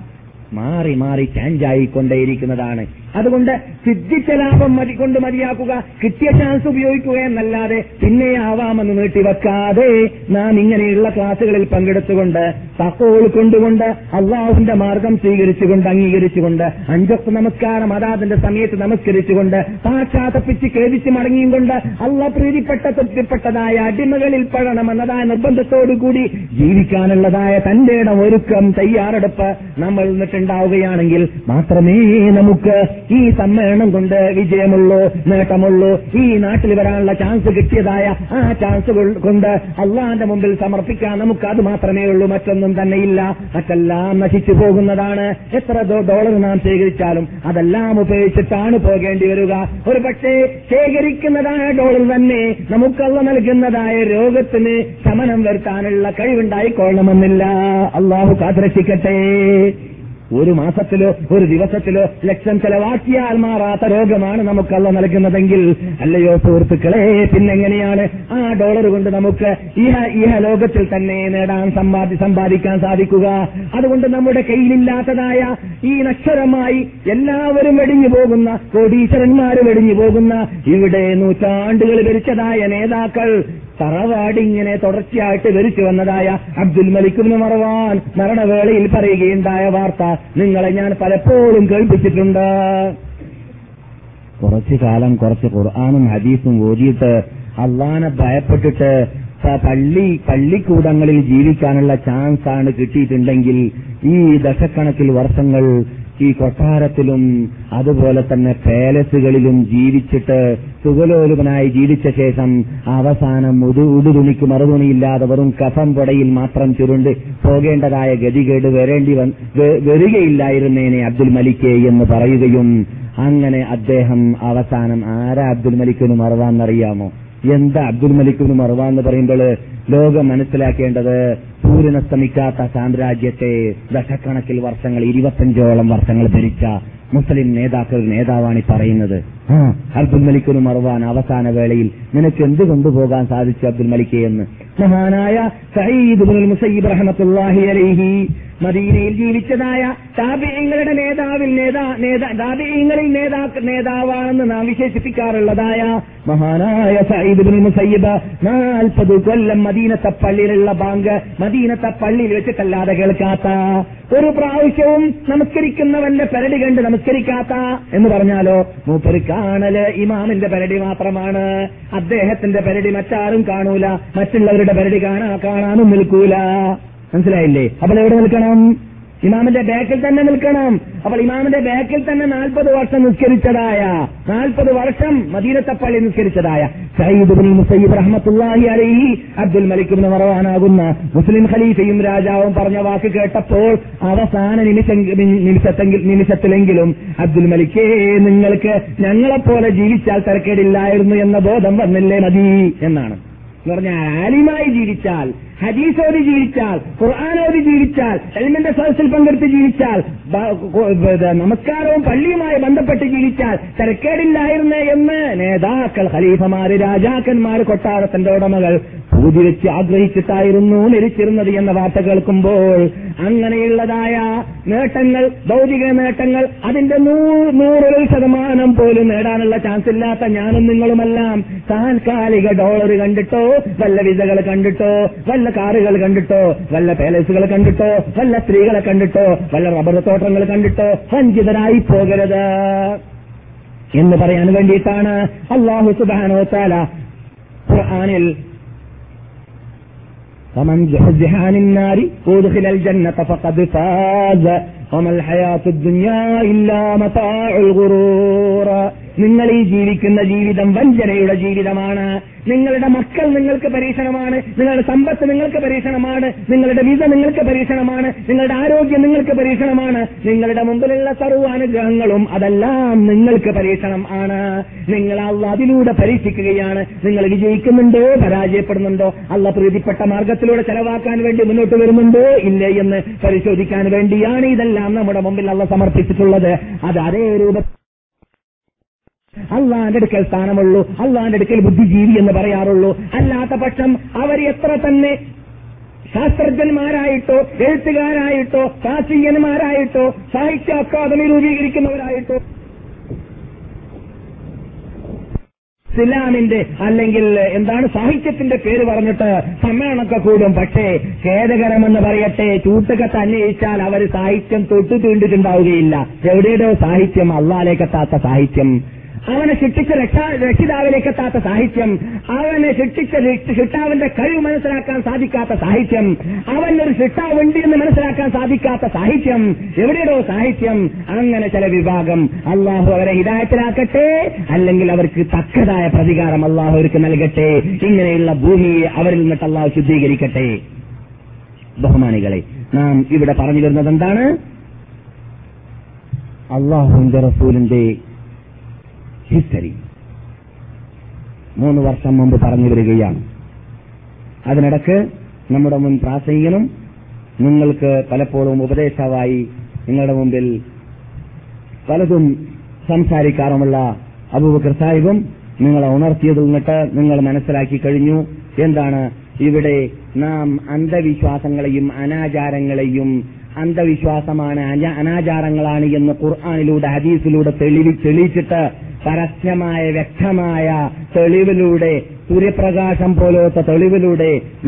മാറി മാറി ചേഞ്ചായിക്കൊണ്ടേയിരിക്കുന്നതാണ്. അതുകൊണ്ട് സിദ്ധിച്ച ലാഭം കൊണ്ട് മതിയാക്കുക, കിട്ടിയ ചാൻസ് ഉപയോഗിക്കുക എന്നല്ലാതെ പിന്നെ ആവാമെന്ന് നീട്ടിവെക്കാതെ നാം ഇങ്ങനെയുള്ള ക്ലാസുകളിൽ പങ്കെടുത്തുകൊണ്ട് തഖ്വ കൊണ്ടുകൊണ്ട് അള്ളാഹുവിന്റെ മാർഗം സ്വീകരിച്ചുകൊണ്ട് അംഗീകരിച്ചുകൊണ്ട് 5 വക്ത് നമസ്കാരം അതാതിന്റെ സമയത്ത് നമസ്കരിച്ചുകൊണ്ട് പാശ്ചാത്തപ്പിച്ച് ഖേദിച്ച് മടങ്ങിയും കൊണ്ട് അള്ളാഹ് പ്രീതിപ്പെട്ട തൃപ്തിപ്പെട്ടതായ അടിമകളിൽ പെടണമെന്നതായ നിർബന്ധത്തോടുകൂടി ജീവിക്കാനുള്ളതായ തന്റെ ഒരുക്കം തയ്യാറെടുപ്പ് നമ്മൾ നിന്നിട്ടുണ്ടാവുകയാണെങ്കിൽ മാത്രമേ നമുക്ക് ഈ സമ്മേളനം കൊണ്ട് വിജയമുള്ളൂ, നേട്ടമുള്ളൂ. ഈ നാട്ടിൽ വരാനുള്ള ചാൻസ് കിട്ടിയതായ ആ ചാൻസ് കൊണ്ട് അള്ളാന്റെ മുമ്പിൽ സമർപ്പിക്കാൻ നമുക്ക് അത് മാത്രമേ ഉള്ളൂ, മറ്റൊന്നും തന്നെയില്ല. മറ്റെല്ലാം നശിച്ചു പോകുന്നതാണ്. എത്ര ഡോളർ നാം ശേഖരിച്ചാലും അതെല്ലാം ഉപയോഗിച്ചിട്ടാണ് പോകേണ്ടി വരിക. ഒരു പക്ഷേ ശേഖരിക്കുന്നതായ ഡോളർ തന്നെ നമുക്കള്ള നൽകുന്നതായ രോഗത്തിന് ശമനം വരുത്താനുള്ള കഴിവുണ്ടായിക്കൊള്ളണമെന്നില്ല. അള്ളാഹു കാത്തുരക്ഷിക്കട്ടെ. ഒരു മാസത്തിലോ ഒരു ദിവസത്തിലോ ലക്ഷം ചെലവാക്കിയാൽ മാറാത്ത രോഗമാണ് നമുക്കള്ള നൽകുന്നതെങ്കിൽ, അല്ലയോ സുഹൃത്തുക്കളെ, പിന്നെങ്ങനെയാണ് ആ ഡോളർ കൊണ്ട് നമുക്ക് ഇഹ ലോകത്തിൽ തന്നെ നേടാൻ സമ്പാദിക്കാൻ സാധിക്കുക? അതുകൊണ്ട് നമ്മുടെ കയ്യിലില്ലാത്തതായ ഈ നക്ഷരമായി എല്ലാവരും വെടിഞ്ഞു പോകുന്ന കോടീശ്വരന്മാര് വെടിഞ്ഞു പോകുന്ന ഇവിടെ നൂറ്റാണ്ടുകൾ ഭരിച്ചതായ നേതാക്കൾ തറവാടിങ്ങനെ തുടർച്ചയായിട്ട് ഭരിച്ചു വന്നതായ അബ്ദുൽ മലിക് ഇബ്നു മർവാൻ മരണവേളയിൽ പറയുകയുണ്ടായ വാർത്ത നിങ്ങളെ ഞാൻ പലപ്പോഴും കേൾപ്പിച്ചിട്ടുണ്ട്. കുറച്ചു കാലം കുറച്ച് ഖുർആനും ഹദീസും ഓതിയിട്ട് അള്ളാനെ ഭയപ്പെട്ടിട്ട് പള്ളിക്കൂടങ്ങളിൽ ജീവിക്കാനുള്ള ചാൻസ് ആണ് കിട്ടിയിട്ടുണ്ടെങ്കിൽ ഈ ദശക്കണക്കിൽ വർഷങ്ങൾ ഈ കൊട്ടാരത്തിലും അതുപോലെ തന്നെ പാലസുകളിലും ജീവിച്ചിട്ട് സുഖലോലുപനായി ജീവിച്ച ശേഷം അവസാനം ഉടുതുണിക്ക് മറുതുണിയില്ലാതെ വെറും കഫം പൊടയിൽ മാത്രം ചുരുണ്ട് പോകേണ്ടതായ ഗതികേട് വരികയില്ലായിരുന്നേനെ അബ്ദുൽ മലിക്ക് എന്ന് പറയുകയും അങ്ങനെ അദ്ദേഹം അവസാനം ആരാ അബ്ദുൽ മലിക്കിന് മറവാന്നറിയാമോ? എന്താ അബ്ദുൽ മലിക്കിന് മറവാ എന്ന് പറയുമ്പോൾ ലോകം മനസ്സിലാക്കേണ്ടത് സൂര്യനസ്തമിക്കാത്ത സാമ്രാജ്യത്തെ ദശക്കണക്കിൽ വർഷങ്ങൾ 25ഓളം വർഷങ്ങൾ ഭരിച്ച മുസ്ലിം നേതാവാണ് പറയുന്നത്. അബ്ദുൽ മലിക്കിന് മർവാൻ അവസാന വേളയിൽ നിനക്ക് എന്ത് കൊണ്ടുപോകാൻ സാധിച്ചു അബ്ദുൽ മലിക്ക് എന്ന് മഹാനായ സഈദ് ഇബ്നുൽ മുസയ്യിബ് റഹ്മത്തുള്ളാഹി അലൈഹി മദീനയിൽ ജീവിച്ചതായ താബിഈങ്ങളുടെ നേതാവാണെന്ന് നാം വിശേഷിപ്പിക്കാറുള്ളതായ മഹാനായ സഈദ് ഇബ്നുൽ മുസയ്യിബ് 40 കൊല്ലം മദീനത്തെ പള്ളിയിലുള്ള ബാങ്ക് മദീനത്തെ പള്ളിയിൽ വെച്ചിട്ടല്ലാതെ കേൾക്കാത്ത, ഒരു പ്രാവശ്യവും നമസ്കരിക്കുന്നവന്റെ പെരടി കണ്ട് നമസ്കരിക്കാത്ത എന്ന് പറഞ്ഞാലോ, മൂപ്പര് കാണല് ഇമാമിന്റെ പെരടി മാത്രമാണ്. അദ്ദേഹത്തിന്റെ പെരടി മറ്റാരും കാണൂല, മറ്റുള്ളവരുടെ പെരടി കാണാനും നിൽക്കൂല. മനസ്സിലായില്ലേ? അപ്പോൾ എവിടെ നിൽക്കണം? ഇമാമിന്റെ ബാക്കിൽ തന്നെ നിൽക്കണം. അപ്പോൾ ഇമാമിന്റെ ബാക്കിൽ തന്നെ 40 വർഷം നിസ്കരിച്ചതായ 40 വർഷം മദീനത്തെ പള്ളി നിസ്കരിച്ചതായ സഈദ് ഇബ്നുൽ മുസയ്യിബ് റഹ്മത്തുള്ളാഹി അലൈഹി അബ്ദുൽ മലിക് ഇബ്നു മർവാനാകുന്ന മുസ്ലിം ഖലീഫയും രാജാവും പറഞ്ഞ വാക്ക് കേട്ടപ്പോൾ അവസാന നിമിഷത്തിലെങ്കിലും അബ്ദുൽ മലിക്കേ, നിങ്ങൾക്ക് ഞങ്ങളെപ്പോലെ ജീവിച്ചാൽ തരക്കേടില്ലായിരുന്നു എന്ന ബോധം വന്നില്ലേ മതി എന്നാണ് പറഞ്ഞാൽ. ആലിമായി ജീവിച്ചാൽ, ഹദീസോതി ജീവിച്ചാൽ, ഖുർആാനോതി ജീവിച്ചാൽ, എൽമിന്റെ സദസ്സിൽ പങ്കെടുത്ത് ജീവിച്ചാൽ, നമസ്കാരവും പള്ളിയുമായി ബന്ധപ്പെട്ട് ജീവിച്ചാൽ തരക്കേടില്ലായിരുന്നേ എന്ന് നേതാക്കൾ, ഖലീഫമാര്, രാജാക്കന്മാര്, കൊട്ടാരത്തിന്റെ ഉടമകൾ പൂതി വെച്ച് ആഗ്രഹിച്ചിട്ടായിരുന്നു മരിച്ചിരുന്നത് എന്ന വാർത്ത കേൾക്കുമ്പോൾ അങ്ങനെയുള്ളതായ നേട്ടങ്ങൾ, ഭൗതിക നേട്ടങ്ങൾ, അതിന്റെ 100% പോലും നേടാനുള്ള ചാൻസ് ഇല്ലാത്ത ഞാനും നിങ്ങളുമെല്ലാം താൽക്കാലിക ഡോളർ കണ്ടിട്ടോ, വല്ല വിസകൾ കണ്ടിട്ടോ, വല്ല കാറുകൾ കണ്ടിട്ടോ, വല്ല പാലസുകൾ കണ്ടിട്ടോ, വല്ല സ്ത്രീകളെ കണ്ടിട്ടോ, വല്ല റബ്ബർ തോട്ടങ്ങൾ കണ്ടിട്ടോ വഞ്ചിതരായി പോകരുത് എന്ന് പറയാൻ വേണ്ടിയിട്ടാണ് അല്ലാഹു സുബ്ഹാനഹു വ തആല ഖുർആനിൽ فمن زحزح عن النار وادخل الجنة فقد فاز وما الحياة الدنيا إلا متاع الغرور. നിങ്ങൾ ഈ ജീവിക്കുന്ന ജീവിതം വഞ്ചനയുടെ ജീവിതമാണ്. നിങ്ങളുടെ മക്കൾ നിങ്ങൾക്ക് പരീക്ഷണമാണ്, നിങ്ങളുടെ സമ്പത്ത് നിങ്ങൾക്ക് പരീക്ഷണമാണ്, നിങ്ങളുടെ വിസ നിങ്ങൾക്ക് പരീക്ഷണമാണ്, നിങ്ങളുടെ ആരോഗ്യം നിങ്ങൾക്ക് പരീക്ഷണമാണ്, നിങ്ങളുടെ മുമ്പിലുള്ള സർവ്വ അനുഗ്രഹങ്ങളും അതെല്ലാം നിങ്ങൾക്ക് പരീക്ഷണം ആണ്. നിങ്ങൾ അല്ലാഹ് അതിലൂടെ പരീക്ഷിക്കുകയാണ്. നിങ്ങൾ വിജയിക്കുന്നുണ്ടോ, പരാജയപ്പെടുന്നുണ്ടോ, അല്ലാഹ് പ്രീതിപ്പെട്ട മാർഗത്തിലൂടെ ചെലവാക്കാൻ വേണ്ടി മുന്നോട്ട് വരുന്നുണ്ടോ ഇല്ലേ എന്ന് പരിശോധിക്കാൻ വേണ്ടിയാണ് ഇതെല്ലാം നമ്മുടെ മുമ്പിൽ അല്ലാഹ് സമർപ്പിച്ചിട്ടുള്ളത്. അത് അതേ രൂപത്തിൽ അള്ളാന്റെ അടുക്കൽ സ്ഥാനമുള്ളൂ, അള്ളാന്റെ അടുക്കൽ ബുദ്ധിജീവി എന്ന് പറയാറുള്ളൂ. അല്ലാത്ത പക്ഷം അവർ എത്ര തന്നെ ശാസ്ത്രജ്ഞന്മാരായിട്ടോ, എഴുത്തുകാരായിട്ടോ, ശാസ്ത്രീയന്മാരായിട്ടോ, സാഹിത്യ അക്കാദമി രൂപീകരിക്കുന്നവരായിട്ടോ, ഇസ്ലാമിന്റെ അല്ലെങ്കിൽ സാഹിത്യത്തിന്റെ പേര് പറഞ്ഞിട്ട് സമ്മേളനമൊക്കെ കൂടും. പക്ഷേ ഖേദകരമെന്ന് പറയട്ടെ, ചൂട്ടുകത്ത് അന്വേഷിച്ചാൽ അവർ സാഹിത്യം തൊട്ടു തീണ്ടിട്ടുണ്ടാവുകയില്ല. എവിടെയോ സാഹിത്യം, അള്ളാഹിലേക്കെത്താത്ത സാഹിത്യം, അവനെ ശിക്ഷിച്ച രക്ഷിതാവിലേക്കെത്താത്ത സാഹിത്യം, അവനെ ശിക്ഷിച്ച ശിക്ഷാവിന്റെ കഴിവ് മനസ്സിലാക്കാൻ സാധിക്കാത്ത സാഹിത്യം, അവനൊരു ശിക്ഷാവുണ്ട് എന്ന് മനസ്സിലാക്കാൻ സാധിക്കാത്ത സാഹിത്യം, എവിടെയോ സാഹിത്യം. അങ്ങനെ ചില വിഭാഗം അള്ളാഹു അവരെ ഹിദായത്തിലാക്കട്ടെ, അല്ലെങ്കിൽ അവർക്ക് തക്കതായ പ്രതികാരം അള്ളാഹു അവർക്ക് നൽകട്ടെ. ഇങ്ങനെയുള്ള ഭൂമിയെ അവരിൽ നിന്നിട്ട് അള്ളാഹു ശുദ്ധീകരിക്കട്ടെ. ബഹുമാനികളെ, നാം ഇവിടെ പറഞ്ഞു വരുന്നത് എന്താണ്? അള്ളാഹുവിന്റെ റസൂലിന്റെ ഹിസ്റ്ററി 3 വർഷം മുമ്പ് പറഞ്ഞു വരികയാണ്. അതിനിടക്ക് നമ്മുടെ മുൻ പ്രാസംഗികനും നിങ്ങൾക്ക് പലപ്പോഴും ഉപദേശമായി നിങ്ങളുടെ മുമ്പിൽ പലതും സംസാരിക്കാറുമുള്ള അബൂബക്കർ സാഹിബും നിങ്ങളെ ഉണർത്തിയതിൽ നിന്നിട്ട് നിങ്ങൾ മനസ്സിലാക്കി കഴിഞ്ഞു. എന്താണ് ഇവിടെ നാം അന്ധവിശ്വാസങ്ങളെയും അനാചാരങ്ങളെയും അന്ധവിശ്വാസമാണ്, അനാചാരങ്ങളാണ് എന്ന് ഖുർആനിലൂടെ ഹദീസിലൂടെ തെളിയിച്ചിട്ട് പരസ്യമായ വ്യക്തമായ തെളിവിലൂടെ, സൂര്യപ്രകാശം പോലത്തെ തെളിവിലൂടെ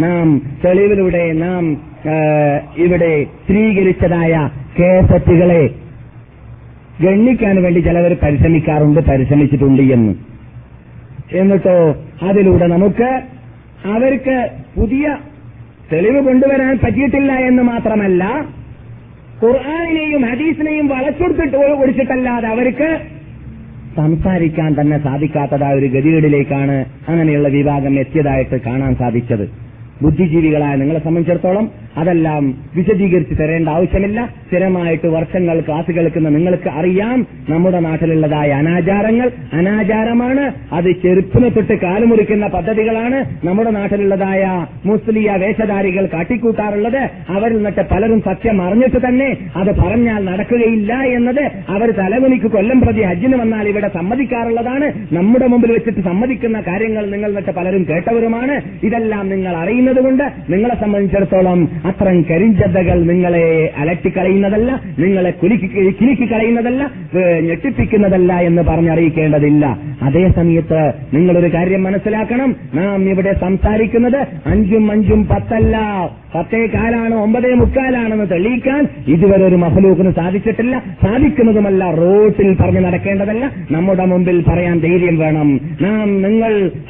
നാം ഇവിടെ സ്ഥിരീകരിച്ചതായ കേസറ്റുകളെ ഗണ്ണിക്കാൻ വേണ്ടി ചിലവർ പരിശ്രമിച്ചിട്ടുണ്ട് എന്ന്. എന്നിട്ടോ അതിലൂടെ നമുക്ക് അവർക്ക് പുതിയ തെളിവ് കൊണ്ടുവരാൻ പറ്റിയിട്ടില്ല എന്ന് മാത്രമല്ല, ഖുർആനിനെയും ഹദീസിനെയും വളച്ചൊടുത്തിട്ട് ഒടിച്ചിട്ടല്ലാതെ അവർക്ക് സംസാരിക്കാൻ തന്നെ സാധിക്കാത്തതായ ഒരു ഗതികേടിലേക്കാണ് അങ്ങനെയുള്ള വിഭാഗം എത്തിയതായിട്ട് കാണാൻ സാധിച്ചത്. ബുദ്ധിജീവികളായ നിങ്ങളെ സംബന്ധിച്ചിടത്തോളം അതെല്ലാം വിശദീകരിച്ച് തരേണ്ട ആവശ്യമില്ല. സ്ഥിരമായിട്ട് വർഷങ്ങൾ ക്ലാസ് കേൾക്കുന്ന നിങ്ങൾക്ക് അറിയാം, നമ്മുടെ നാട്ടിലുള്ളതായ അനാചാരമാണ്. അത് ചെരുപ്പിനെ തൊട്ട് കാലുമുറിക്കുന്ന പദ്ധതികളാണ് നമ്മുടെ നാട്ടിലുള്ളതായ മുസ്ലിയ വേഷധാരികൾ കാട്ടിക്കൂട്ടാറുള്ളത്. അവരിൽ നിന്നിട്ട് പലരും സത്യം അറിഞ്ഞിട്ട് തന്നെ അത് പറഞ്ഞാൽ നടക്കുകയില്ല എന്നത് അവർ തലമുനിക്ക് കൊല്ലം പ്രതി ഹജ്ജിന് വന്നാൽ ഇവിടെ സമ്മതിക്കാറുള്ളതാണ്. നമ്മുടെ മുമ്പിൽ വെച്ചിട്ട് സമ്മതിക്കുന്ന കാര്യങ്ങൾ നിങ്ങൾ നിന്നിട്ട് പലരും കേട്ടവരുമാണ്. ഇതെല്ലാം നിങ്ങൾ അറിയുന്ന പറയുന്നത് കൊണ്ട് നിങ്ങളെ സംബന്ധിച്ചിടത്തോളം അത്തരം കരിഞ്ചന്തകൾ നിങ്ങളെ അലട്ടിക്കളയുന്നതല്ല, നിങ്ങളെ കിലുക്കി കളയുന്നതല്ല, ഞെട്ടിപ്പിക്കുന്നതല്ല എന്ന് പറഞ്ഞറിയിക്കേണ്ടതില്ല. അതേ സമയത്ത് നിങ്ങളൊരു കാര്യം മനസ്സിലാക്കണം, നാം ഇവിടെ സംസാരിക്കുന്നത് 5 10 10:15 9:45 തെളിയിക്കാൻ ഇതുവരെ ഒരു മഖ്ലൂഖിന് സാധിച്ചിട്ടില്ല, സാധിക്കുന്നതുമല്ല. റോട്ടിൽ പറഞ്ഞു നടക്കേണ്ടതല്ല, നമ്മുടെ മുമ്പിൽ പറയാൻ ധൈര്യം വേണം. നിങ്ങൾ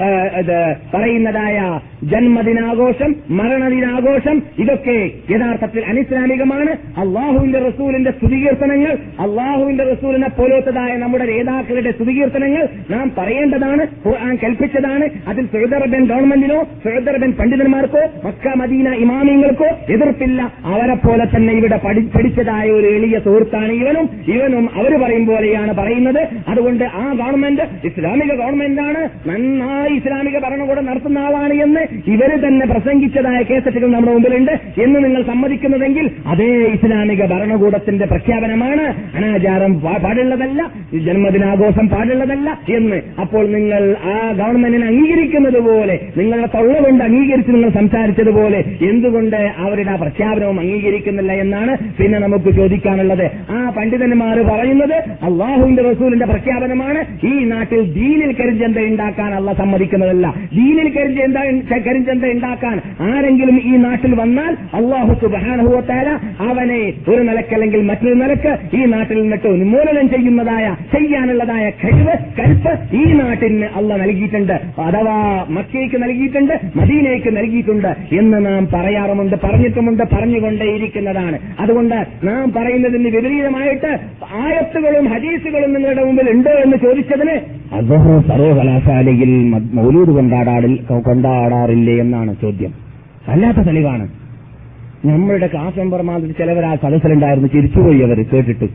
പറയുന്നതായ ജന്മദിനാഘോഷം, മരണദിനാഘോഷം, ഇതൊക്കെ യഥാർത്ഥത്തിൽ അനിസ്ലാമികമാണ്. അള്ളാഹുവിന്റെ റസൂലിന്റെ സ്തുതികീർത്തനങ്ങൾ, അള്ളാഹുവിന്റെ റസൂലിനെ പോലത്തതായ നമ്മുടെ നേതാക്കളുടെ സ്തുതികീർത്തനങ്ങൾ നാം പറയേണ്ടതാണ്, ഖുർആൻ കൽപ്പിച്ചതാണ്. അതിൽ സൗദി അറേബ്യൻ ഗവൺമെന്റിനോ സൗദി അറേബ്യൻ പണ്ഡിതന്മാർക്കോ മക്ക മദീന ഇമാമിയങ്ങൾക്കോ എതിർപ്പില്ല. അവരെ പോലെ തന്നെ ഇവിടെ പഠിച്ചതായ ഒരു എളിയ സുഹൃത്താണ് ഇവനും അവർ പറയും പോലെയാണ് പറയുന്നത്. അതുകൊണ്ട് ആ ഗവൺമെന്റ് ഇസ്ലാമിക ഗവൺമെന്റാണ്, നന്നായി ഇസ്ലാമിക ഭരണകൂടം നടത്തുന്ന ആളാണ് എന്ന് ഇവര് തന്നെ പ്രസംഗിച്ചതായ കേസറ്റുകൾ നമ്മുടെ മുമ്പിലുണ്ട് എന്ന് നിങ്ങൾ സമ്മതിക്കുന്നതെങ്കിൽ അതേ ഇസ്ലാമിക ഭരണകൂടത്തിന്റെ പ്രഖ്യാപനമാണ്. അനാചാരം പാടുള്ളതല്ല, ജന്മദിനാഘോഷം പാടുള്ളതല്ല എന്ന്. അപ്പോൾ നിങ്ങൾ ആ ഗവൺമെന്റിനെ അംഗീകരിക്കുന്നത് പോലെ, നിങ്ങളുടെ തൊള്ള കൊണ്ട് അംഗീകരിച്ച് നിങ്ങൾ സംസാരിച്ചതുപോലെ എന്തുകൊണ്ട് അവരുടെ ആ പ്രഖ്യാപനവും അംഗീകരിക്കുന്നില്ല എന്നാണ് പിന്നെ നമുക്ക് ചോദിക്കാനുള്ളത്. ആ പണ്ഡിതന്മാർ പറയുന്നത് അള്ളാഹുവിന്റെ റസൂലിന്റെ പ്രഖ്യാപനമാണ്. ഈ നാട്ടിൽ ദീനിൽ കരിഞ്ചന്ത ഉണ്ടാക്കാൻ അള്ളാഹ് സമ്മതിക്കുന്നതല്ല. ദീനിൽ കരിഞ്ചന്ത ഉണ്ടാക്കാൻ ആരെങ്കിലും ഈ നാട്ടിൽ വന്നാൽ അള്ളാഹു സുബ്ഹാനഹു വ തആല അവനെ ഒരു നിലക്കല്ലെങ്കിൽ മറ്റൊരു നിലക്ക് ഈ നാട്ടിൽ നിന്നിട്ട് ഉന്മൂലനം ചെയ്യാനുള്ളതായ കരുത്ത് ഈ നാട്ടിന് അള്ളാഹ് നൽകിയിട്ടുണ്ട്. അഥവാ മക്കയ്ക്ക് നൽകിയിട്ടുണ്ട്, മദീനയ്ക്ക് നൽകിയിട്ടുണ്ട് എന്ന് നാം പറയാറുമുണ്ട്, പറഞ്ഞിട്ടുമുണ്ട്, പറഞ്ഞുകൊണ്ടേയിരിക്കുന്നതാണ്. അതുകൊണ്ട് നാം പറയുന്നതിന് വിപരീതമായിട്ട് ആയത്തുകളും ഹദീസുകളും നിങ്ങളുടെ മുമ്പിൽ ഉണ്ടോ എന്ന് ചോദിച്ചതിന് അസ്ഹർ സർവകലാശാലയിൽ മൗലൂദ് കൊണ്ടാടാറില്ലേ എന്നാണ് ചോദ്യം. അല്ലാത്ത തെളിവാണ്. നമ്മളുടെ ക്ലാസ് മെമ്പർമാരിൽ ചിലവർ ആ സദസ്സിലുണ്ടായിരുന്നു, ചിരിച്ചുപോയി അവർ കേട്ടിട്ട്.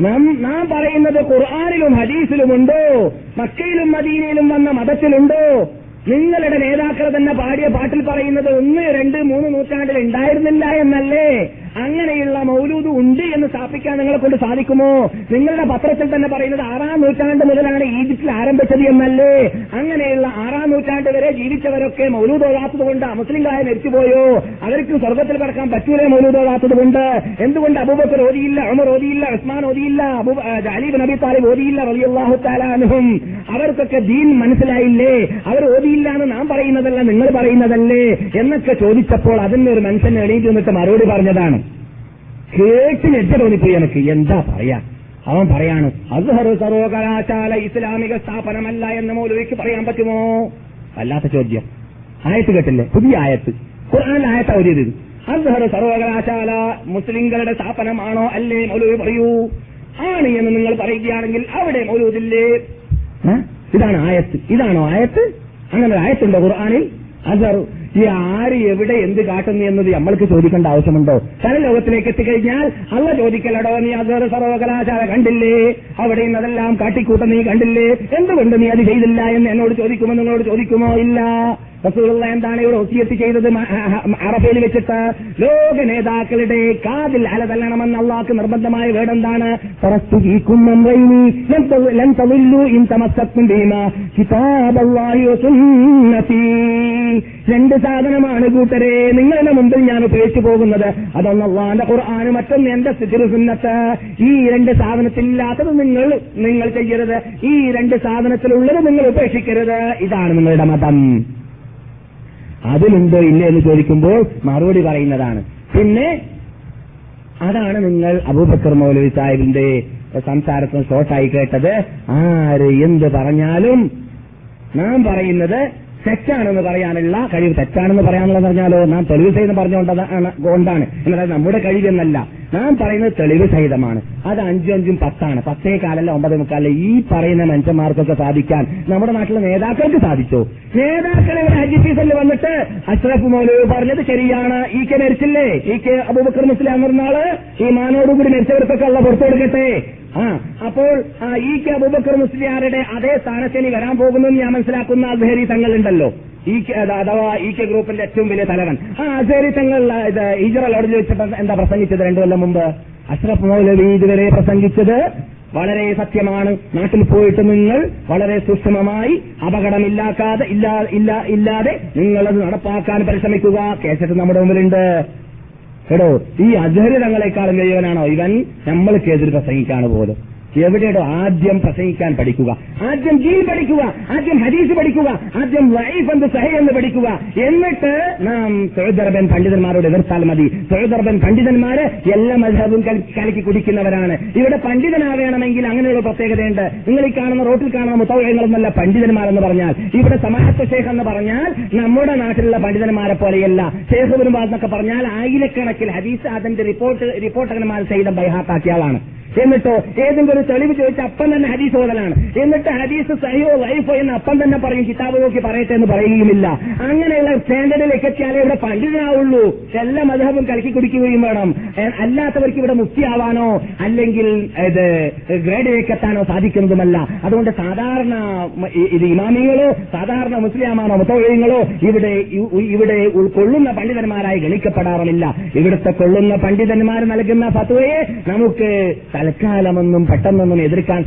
നാം പറയുന്നത് ഖുർആനിലും ഹദീസിലുമുണ്ടോ, മക്കയിലും മദീനയിലും വന്ന മതത്തിലുണ്ടോ? നിങ്ങളുടെ നേതാക്കൾ തന്നെ പാടിയ പാട്ടിൽ പറയുന്നത് 1, 2, 3 നൂറ്റാണ്ടിൽ ഉണ്ടായിരുന്നില്ല എന്നല്ലേ? അങ്ങനെയുള്ള മൗലൂദ് ഉണ്ട് എന്ന് സ്ഥാപിക്കാൻ നിങ്ങളെ കൊണ്ട് സാധിക്കുമോ? നിങ്ങളുടെ പത്രത്തിൽ തന്നെ പറയുന്നത് 6-ാം നൂറ്റാണ്ട് മുതലാണ് ഈജിപ്തിൽ ആരംഭിച്ചത് എന്നല്ലേ? അങ്ങനെയുള്ള 6-ാം നൂറ്റാണ്ട് വരെ ജീവിച്ചവരൊക്കെ മൗലൂദ് ഓതാത്തത് കൊണ്ട് മുസ്ലിംകാരെ മരിച്ചുപോയോ? അവർക്ക് സ്വർഗത്തിൽ കടക്കാൻ പറ്റൂലേ മൗലൂദ് ഓതാത്തത് കൊണ്ട്? എന്തുകൊണ്ട് അബൂബക്കർ ഓതിയില്ല, ഉമർ ഓതിയില്ല, ഉസ്മാൻ ഓതിയില്ല, അലി ഇബ്നു അബീ താലിബ് ഓതിയില്ല റളിയല്ലാഹു തആല അൻഹും? അവർക്കൊക്കെ ദീൻ മനസ്സിലായില്ലേ? അവർ ഓതിയില്ല എന്ന് നാം പറയുന്നതല്ല, നിങ്ങൾ പറയുന്നതല്ലേ എന്നൊക്കെ ചോദിച്ചപ്പോൾ അതിനൊരു മനുഷ്യൻ എണീറ്റ് നിന്നിട്ട് മറുപടി പറഞ്ഞതാണ്. കേട്ട് ഞെട്ട തോന്നിപ്പോയി എനിക്ക്. എന്താ പറയാ? അവൻ പറയാണ്, അസ്ഹർ സർവകലാശാല ഇസ്ലാമിക സ്ഥാപനമല്ല എന്ന് മൗലവിക്ക് പറയാൻ പറ്റുമോ? അല്ലാത്ത ചോദ്യം. ആയത്ത് കേട്ടില്ലേ? പുതിയ ആയത്ത്, ഖുർആനിലെ ആയത്ത് ഓതിയത്. അസ്ഹർ സർവകലാശാല മുസ്ലിംകളുടെ സ്ഥാപനമാണോ അല്ലേ? മൗലവി പറയൂ. ആണ് എന്ന് നിങ്ങൾ പറയുകയാണെങ്കിൽ അവിടെ മൗലൂദില്ലേ? ഇതാണ് ആയത്ത്. ഇതാണോ ആയത്ത്? അങ്ങനെ ഒരു ആയത്തുണ്ടോ ഖുർആനിൽ? അസ്ഹർ ഈ ആര് എവിടെ എന്ത് കാട്ടുന്നു എന്നത് നമ്മൾക്ക് ചോദിക്കേണ്ട ആവശ്യമുണ്ടോ? ചില ലോകത്തിലേക്ക് എത്തിക്കഴിഞ്ഞാൽ അള്ളാഹ് ചോദിക്കലടോ, നീ അസ്ഹർ സർവകലാശാല കണ്ടില്ലേ? അവിടെ അതെല്ലാം കാട്ടിക്കൂട്ട നീ കണ്ടില്ലേ? എന്തുകൊണ്ട് നീ അത് ചെയ്തില്ല എന്ന് എന്നോട് ചോദിക്കുമോ, നിങ്ങളോട് ചോദിക്കുമോ? ഇല്ല. റസൂലുള്ള എന്താണ് ഇവിടെ വസിയത്ത് ചെയ്തത്? അറഫയിൽ വെച്ചിട്ട് ലോക നേതാക്കളുടെ കാതിൽ അല തല്ലണമെന്ന് അള്ളാഹ്ക്ക് നിർബന്ധമായ വേടെന്താണ്? രണ്ട് സാധനമാണ് കൂട്ടരെ നിങ്ങളുടെ മുമ്പിൽ ഞാൻ ഉപയോഗിച്ചു പോകുന്നത്. അതൊന്ന് അള്ളാന്റെ ഖുർആൻ, മറ്റൊന്ന് എന്റെ സുന്നത്ത്. ഈ രണ്ട് സാധനത്തിലില്ലാത്തത് നിങ്ങൾ ചെയ്യരുത്. ഈ രണ്ട് സാധനത്തിലുള്ളത് നിങ്ങൾ ഉപേക്ഷിക്കരുത്. ഇതാണ് നിങ്ങളുടെ മതം. അതിലുണ്ടോ ഇല്ലേ എന്ന് ചോദിക്കുമ്പോൾ മറുപടി പറയുന്നതാണ്. പിന്നെ അതാണ് നിങ്ങൾ അബൂബക്കർ മൗലവി സാഹിബിന്റെ സംസാരത്തിന് ഷോർട്ടായി കേട്ടത്. ആര് എന്ത് പറഞ്ഞാലും നാം പറയുന്നത് തെറ്റാണെന്ന് പറയാനുള്ള കഴിവ്, തെറ്റാണെന്ന് പറയാനുള്ളത് പറഞ്ഞാലോ നാം തെളിവ് സഹിതം പറഞ്ഞുകൊണ്ടാണ് എന്നാൽ നമ്മുടെ കഴിവെന്നല്ല. നാം പറയുന്നത് തെളിവ് സഹിതമാണ്. അത് 5 5 10 10:15 9:15 ഈ പറയുന്ന മനുഷ്യന്മാർക്കൊക്കെ സാധിക്കാൻ നമ്മുടെ നാട്ടിലെ നേതാക്കൾക്ക് സാധിച്ചോ? നേതാക്കൾ ഇവിടെ ഹജ്ജ് സീസണിൽ വന്നിട്ട് അഷ്റഫ് മൗലവി പറഞ്ഞത് ശരിയാണ്. ഈ കെ മരിച്ചില്ലേ? ഈ കെ അബൂബക്കർ മുസ്ലിം പറഞ്ഞാള് ഈ മാനോടുകൂടി മരിച്ചവർക്കൊക്കെ അള്ള പുറത്തു കൊടുക്കട്ടെ. അപ്പോൾ ഈ കെ അബൂബക്കർ മുസ്ലിയാരുടെ അതേ സ്ഥാനത്തിന് വരാൻ പോകുന്നെന്ന് ഞാൻ മനസ്സിലാക്കുന്ന അസ്ഹരി തങ്ങളുണ്ടല്ലോ, അഥവാ ഈ കെ ഗ്രൂപ്പിന്റെ ഏറ്റവും വലിയ തലവൻ. അസ്ഹരി തങ്ങൾ ഹിജ്റ ലോഡ്ജിൽ വെച്ചിട്ട് എന്താ പ്രസംഗിച്ചത് 2 കൊല്ലം മുമ്പ്? അഷ്റഫ് മൗലവി ഇതുവരെ പ്രസംഗിച്ചത് വളരെ സത്യമാണ്. നാട്ടിൽ പോയിട്ട് നിങ്ങൾ വളരെ സൂക്ഷ്മമായി അപകടമില്ലാതെ നിങ്ങളത് നടപ്പാക്കാൻ പരിശ്രമിക്കുക. കേസറ്റ് നമ്മുടെ മുമ്പിലുണ്ട്. എടോ, ഈ അസ്ഹരി തങ്ങളെക്കാളും കഴിയവനാണോ ഇവൻ? നമ്മൾക്കെതിരെ പ്രസംഗിക്കാണ് പോലും. എവിടെയോ ആദ്യം പ്രസംഗിക്കാൻ പഠിക്കുക, ആദ്യം ദീൻ പഠിക്കുക, ആദ്യം ഹദീസ് പഠിക്കുക, ആദ്യം ലൈഫ് എന്ത് സഹി എന്ന് പഠിക്കുക. എന്നിട്ട് നാം സൗദി അറേബ്യൻ പണ്ഡിതന്മാരോട് എതിർത്താൽ മതി. സൗദി അറേബ്യൻ പണ്ഡിതന്മാര് എല്ലാ മദ്ഹബും കലക്കി കുടിക്കുന്നവരാണ്. ഇവിടെ പണ്ഡിതനാവേണമെങ്കിൽ അങ്ങനെയുള്ള പ്രത്യേകതയുണ്ട്. നിങ്ങൾ ഈ കാണുന്ന റോട്ടിൽ കാണുന്ന മുത്തവ്വങ്ങളൊന്നല്ല പണ്ഡിതന്മാരെന്ന് പറഞ്ഞാൽ. ഇവിടെ സമാഹത്ത് ഷേഖ് എന്ന് പറഞ്ഞാൽ നമ്മുടെ നാട്ടിലുള്ള പണ്ഡിതന്മാരെ പോലെയല്ല. ഷേഖ് ഇബ്നു ബാസ് എന്നൊക്കെ പറഞ്ഞാൽ ആയിരക്കണക്കിൽ ഹദീസ് അതിന്റെ റിപ്പോർട്ടർമാർ ചെയ്ത ബൈഹാത്താക്കിയ ആളാണ്. എന്നിട്ടോ ഏതെങ്കിലും ഒരു തെളിവ് ചോദിച്ചാൽ അപ്പം തന്നെ ഹദീസ് ഓതലാണ്. എന്നിട്ട് ഹദീസ് സഹിയോ ലൈഫോ എന്ന് അപ്പം തന്നെ പറയും. കിതാബ് നോക്കി പറയട്ടെ എന്ന് പറയുകയുമില്ല. അങ്ങനെയുള്ള സ്റ്റാൻഡേർഡിലേക്ക് എത്തിയാലേ ഇവിടെ പണ്ഡിതനാവുള്ളൂ. എല്ലാ മദ്ഹബും കലക്കി കുടിക്കുകയും വേണം. അല്ലാത്തവർക്ക് ഇവിടെ മുക്തിയാവാനോ അല്ലെങ്കിൽ ഗ്രേഡിലേക്ക് എത്താനോ സാധിക്കുന്നതുമല്ല. അതുകൊണ്ട് സാധാരണ ഇത് ഇമാമികളോ സാധാരണ മുസ്ലിമാണോ മുത്തവ്വീങ്ങളോ ഇവിടെ ഉൾക്കൊള്ളുന്ന പണ്ഡിതന്മാരായി ഗണിക്കപ്പെടാറുമില്ല. ഇവിടുത്തെ കൊള്ളുന്ന പണ്ഡിതന്മാർ നൽകുന്ന ഫത്വയെ നമുക്ക് തൽക്കാലമൊന്നും പെട്ടെന്നൊന്നും എതിർക്കാൻ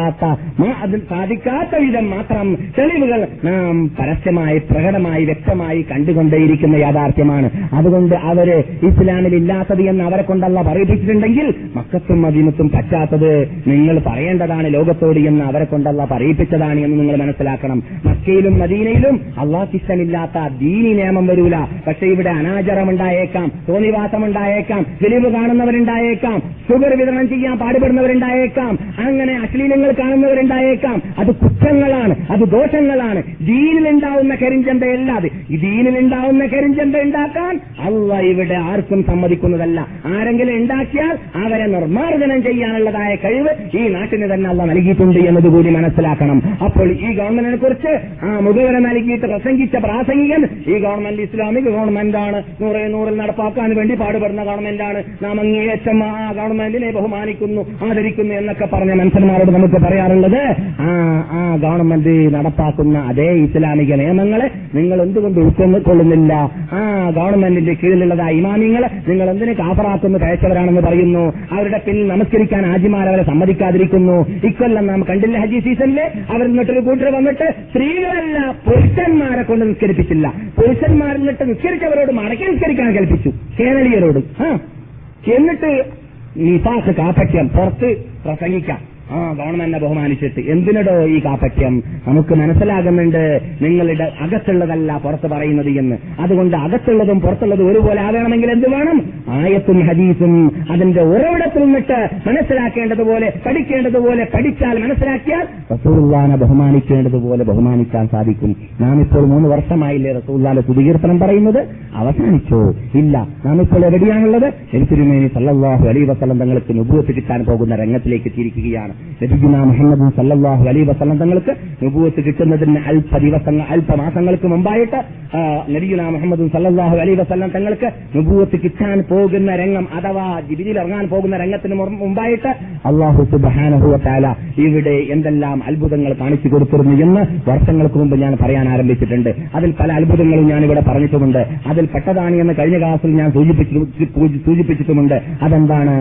സാധിക്കാത്ത വിധം മാത്രം തെളിവുകൾ നാം പരസ്യമായി പ്രകടമായി വ്യക്തമായി കണ്ടുകൊണ്ടേയിരിക്കുന്ന യാഥാർത്ഥ്യമാണ്. അതുകൊണ്ട് അവര് ഇസ്ലാമിൽ ഇല്ലാത്തത് എന്ന് അവരെ കൊണ്ടല്ല പറയിപ്പിച്ചിട്ടുണ്ടെങ്കിൽ മക്കത്തും മദീനത്തും പറ്റാത്തത് നിങ്ങൾ പറയേണ്ടതാണ് ലോകത്തോട് എന്ന് അവരെ കൊണ്ടല്ല പറയിപ്പിച്ചതാണ് എന്ന് നിങ്ങൾ മനസ്സിലാക്കണം. മക്കയിലും മദീനയിലും അള്ളാഹ്ക്കിഷ്ടമില്ലാത്ത ദീനി നിയമം വരൂല. പക്ഷെ ഇവിടെ അനാചാരമുണ്ടായേക്കാം, തോന്നിവാസമുണ്ടായേക്കാം, ഫിലിം കാണുന്നവരുണ്ടായേക്കാം, ഷുഗർ വിതരണം ചെയ്യാൻ പാടുപെടുന്നവരുണ്ടായേക്കാം, അങ്ങനെ അശ്ലീലങ്ങൾ കാണുന്നവരുണ്ടായേക്കാം. അത് കുറ്റങ്ങളാണ്, അത് ദോഷങ്ങളാണ്. ദീനിലുണ്ടാവുന്ന കരിഞ്ചന്തയല്ലാതെ ദീനിലുണ്ടാവുന്ന കരിഞ്ചന്ത ഉണ്ടാക്കാൻ അല്ലാഹ് ഇവിടെ ആർക്കും സമ്മതിക്കുന്നതല്ല. ആരെങ്കിലും ഉണ്ടാക്കിയാൽ അവരെ നിർമ്മാർജ്ജനം ചെയ്യാനുള്ളതായ കഴിവ് ഈ നാട്ടിന് തന്നെ അല്ലാഹ് നൽകിയിട്ടുണ്ട് എന്നതുകൂടി മനസ്സിലാക്കണം. അപ്പോൾ ഈ ഗവൺമെന്റിനെ കുറിച്ച് മുഖവര നൽകിയിട്ട് പ്രസംഗിച്ച പ്രാസംഗികൻ ഈ ഗവൺമെന്റ് ഇസ്ലാമിക് ഗവൺമെന്റാണ്, 100 നടപ്പാക്കാൻ വേണ്ടി പാടുപെടുന്ന ഗവൺമെന്റാണ്, നാം അങ്ങേയറ്റം ആ ഗവൺമെന്റിനെ ബഹുമാനിക്കുന്നു ആദരിക്കുന്നു എന്നൊക്കെ പറഞ്ഞ മനുഷ്യന്മാരോട് നമുക്ക് പറയാറുള്ളത്, ആ ഗവൺമെന്റ് നടപ്പാക്കുന്ന അതേ ഇസ്ലാമിക നിയമങ്ങളെ നിങ്ങൾ എന്തുകൊണ്ട് ഉൾക്കൊള്ളുന്നില്ല? ആ ഗവൺമെന്റിന്റെ കീഴിലുള്ളതായ ഇമാമിങ്ങളെ നിങ്ങൾ എന്തിന് കാഫറാക്കുന്നു, കഴിച്ചവരാണെന്ന് പറയുന്നു. അവരുടെ പിന്നിൽ നമസ്കരിക്കാൻ ഹാജിമാരവരെ സമ്മതിക്കാതിരിക്കുന്നു. ഇക്കൊല്ലം നാം കണ്ടില്ല ഹജ്ജ് സീസണില് അവർ ഇങ്ങോട്ടൊരു കൂട്ടർ വന്നിട്ട് സ്ത്രീകളല്ല പുരുഷന്മാരെ കൊണ്ട് നിസ്കരിപ്പിച്ചില്ല. പുരുഷന്മാരിലിട്ട് നിസ്കരിച്ചവരോട് മടക്കി നിസ്കരിക്കാൻ കൽപ്പിച്ചു, കേരളീയരോട്. എന്നിട്ട് നിഫാഖ് കാപ്പറ്റ്യം പുറത്ത് പ്രസംഗിക്കാം ഗവൺമെന്റിനെ ബഹുമാനിച്ചിട്ട്. എന്തിനടോ ഈ കാപ്പറ്റ്യം? നമുക്ക് മനസ്സിലാകുന്നുണ്ട് നിങ്ങളുടെ അകത്തുള്ളതല്ല പുറത്ത് പറയുന്നത് എന്ന്. അതുകൊണ്ട് അകത്തുള്ളതും പുറത്തുള്ളതും ഒരുപോലെ ആകണമെങ്കിൽ എന്ത് വേണം? ആയത്തും ഹദീസും അതിന്റെ ഉറവിടത്തിൽ നിന്നിട്ട് മനസ്സിലാക്കേണ്ടതുപോലെ പഠിക്കേണ്ടതുപോലെ പഠിച്ചാൽ മനസ്സിലാക്കിയാൽ റസൂലുള്ളാഹിനെ ബഹുമാനിക്കേണ്ടതുപോലെ ബഹുമാനിക്കാൻ സാധിക്കും. നാം ഇപ്പോൾ 3 വർഷമായില്ലേ റസൂലുള്ളാഹിന്റെ സ്തുതികീർത്തനം പറയുന്നത്? അവസാനിച്ചോ? ഇല്ല. നാം ഇപ്പോൾ എവിടെയാണുള്ളത്? തിരുമേനി സല്ലല്ലാഹു അലൈഹി വസല്ലം തങ്ങൾക്ക് നുബുവത്ത് കിട്ടാൻ പോകുന്ന രംഗത്തിലേക്ക് എത്തിയിരിക്കുകയാണ്. നബിയുനാ മുഹമ്മദ് സല്ലല്ലാഹു അലൈഹി വസല്ലം തങ്ങൾക്ക് നുബുവത്ത് കിട്ടുന്നതിന് അല്പമാസങ്ങൾക്ക് മുമ്പായിട്ട് നബിയുനാ മുഹമ്മദ് സല്ലല്ലാഹു അലൈഹി വസല്ലം തങ്ങൾക്ക് നുബുവത്ത് കിട്ടാൻ പോകുന്ന രംഗം അഥവാ ജിബ്രീൽ ഇറങ്ങാൻ പോകുന്ന രംഗത്തിന് മുമ്പായിട്ട് അല്ലാഹു സുബ്ഹാനഹു വ തആല ഇവിടെ എന്തെല്ലാം അത്ഭുതങ്ങൾ കാണിച്ചു കൊടുത്തിരുന്നു എന്ന് വർഷങ്ങൾക്ക് മുമ്പ് ഞാൻ പറയാൻ ആരംഭിച്ചിട്ടുണ്ട്. അതിൽ പല അത്ഭുതങ്ങളും ഞാനിവിടെ പറഞ്ഞിട്ടുമുണ്ട്. അതിൽ പെട്ടതാണ് എന്ന് കഴിഞ്ഞ ക്ലാസ്സിൽ ഞാൻ സൂചിപ്പിച്ചിട്ടുമുണ്ട്. അതെന്താണ്?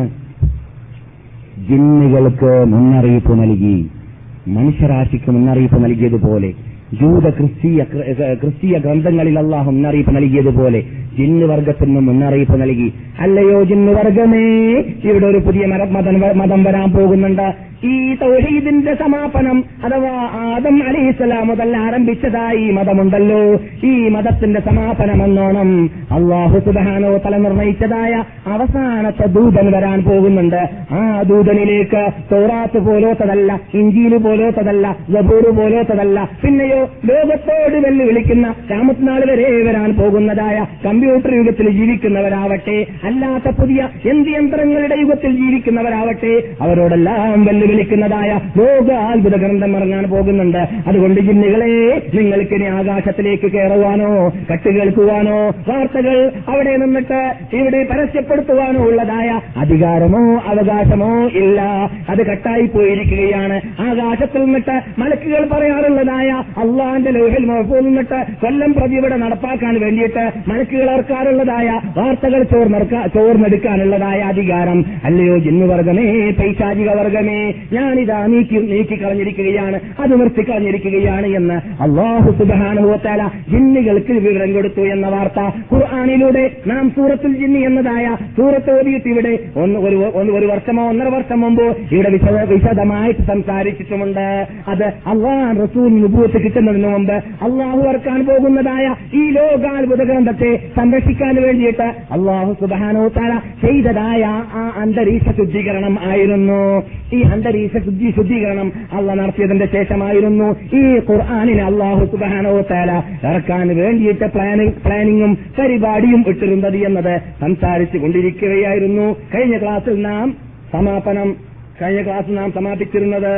ജിന്നുകൾക്ക് മുന്നറിയിപ്പ് നൽകി, മനുഷ്യരാശിക്ക് മുന്നറിയിപ്പ് നൽകിയതുപോലെ, ജൂത ക്രിസ്തീയ ഗ്രന്ഥങ്ങളിൽ അല്ലാഹു മുന്നറിയിപ്പ് നൽകിയതുപോലെ ജിന്നുവർഗത്തിന് മുന്നറിയിപ്പ് നൽകി. അല്ലയോ ജിന്നുവർഗമേ, ഇവിടെ ഒരു പുതിയ മതം വരാൻ പോകുന്നുണ്ട്. ഈ തൗഹീദിന്റെ സമാപനം അഥവാ ആദം അലൈഹിസ്സലാം മുതൽ ആരംഭിച്ചതായി ഈ മതമുണ്ടല്ലോ, ഈ മതത്തിന്റെ സമാപനമെന്നോണം അല്ലാഹു സുബ്ഹാനഹു വ തആല നിർണയിച്ചതായ അവസാനത്തെ ദൂതൻ വരാൻ പോകുന്നുണ്ട്. ആ ദൂതനിലേക്ക് തൗറാത്ത് പോലോത്തതല്ല, ഇഞ്ചീൽ പോലോത്തതല്ല, സബൂർ പോലോത്തതല്ല, പിന്നെയോ ലോകത്തോട് വെല്ലുവിളിക്കുന്ന ഖിയാമത്ത് നാൾ വരെ വരാൻ പോകുന്നതായ കമ്പ്യൂട്ടർ യുഗത്തിൽ ജീവിക്കുന്നവരാവട്ടെ, അല്ലാത്ത പുതിയ യന്ത്രങ്ങളുടെ യുഗത്തിൽ ജീവിക്കുന്നവരാവട്ടെ, അവരോടെല്ലാം വെല്ലുവിളിക്കുന്നതായ ലോക അത്ഭുത ഗ്രന്ഥം ഇറങ്ങാൻ പോകുന്നുണ്ട്. അതുകൊണ്ട് ജിന്നുകളെ, നിങ്ങൾക്കിനി ആകാശത്തിലേക്ക് കയറുവാനോ കട്ടുകേൾക്കുവാനോ വാർത്തകൾ അവിടെ നിന്നിട്ട് ഇവിടെ പരസ്യപ്പെടുത്തുവാനോ ഉള്ളതായ അധികാരമോ അവകാശമോ ഇല്ല. അത് കട്ടായി പോയിരിക്കുകയാണ്. ആകാശത്തിൽ നിന്നിട്ട് മലക്കുകൾ പറയാറുള്ളതായ അള്ളാന്റെ ലൗഹിൽ മഹ്ഫൂസിൽ നിന്നിട്ട് കൊല്ലം പ്രതി ഇവിടെ നടപ്പാക്കാൻ വേണ്ടിയിട്ട് മലക്കുകൾ ഇറക്കാറുള്ളതായ വാർത്തകൾ ചോർന്നെടുക്കാനുള്ളതായ അധികാരം അല്ലയോ ജിന്നുവർഗമേ, പൈശാചിക വർഗമേ, ഞാനിതാ നീക്കിക്കളഞ്ഞിരിക്കുകയാണ്, അത് നിർത്തിക്കളഞ്ഞിരിക്കുകയാണ് എന്ന് അല്ലാഹു സുബ്ഹാനഹു വ തആല ജിന്നുകൾക്ക് വിവരം കൊടുത്തു എന്ന വാർത്ത ഖുർആനിലൂടെ നാം സൂറത്തുൽ ജിന്നി എന്നതായ സൂറത്ത് ഓതിയിട്ട് ഇവിടെ ഒരു വർഷമോ 1.5 വർഷം മുമ്പ് ഇവിടെ വിശദമായിട്ട് സംസാരിച്ചിട്ടുമുണ്ട്. അത് അല്ലാഹു റസൂൽ നബുവത്ത് കിട്ടുന്നതിന് മുമ്പ് അല്ലാഹു ഇറക്കാൻ പോകുന്നതായ ഈ ലോകാത്ഭുത ഗ്രന്ഥത്തെ സംരക്ഷിക്കാൻ വേണ്ടിയിട്ട് അല്ലാഹു സുബ്ഹാനഹു വ തആല ചെയ്തതായ ആ അന്തരീക്ഷ ശുദ്ധീകരണം ആയിരുന്നു. ഈ അന്തരീക്ഷ ശുദ്ധീകരണം അല്ലാഹു നടത്തിയതിന്റെ ശേഷമായിരുന്നു ഈ ഖുർആനിനെ അല്ലാഹു സുബ്ഹാനഹു വ തആല ഇറക്കാൻ വേണ്ടിയിട്ട് പ്ലാനിങ്ങും പരിപാടിയും ഇട്ടിരുന്നത് എന്നത് സംസാരിച്ചു കൊണ്ടിരിക്കുകയായിരുന്നു. കഴിഞ്ഞ ക്ലാസ്സിൽ നാം സമാപിച്ചിരുന്നത്.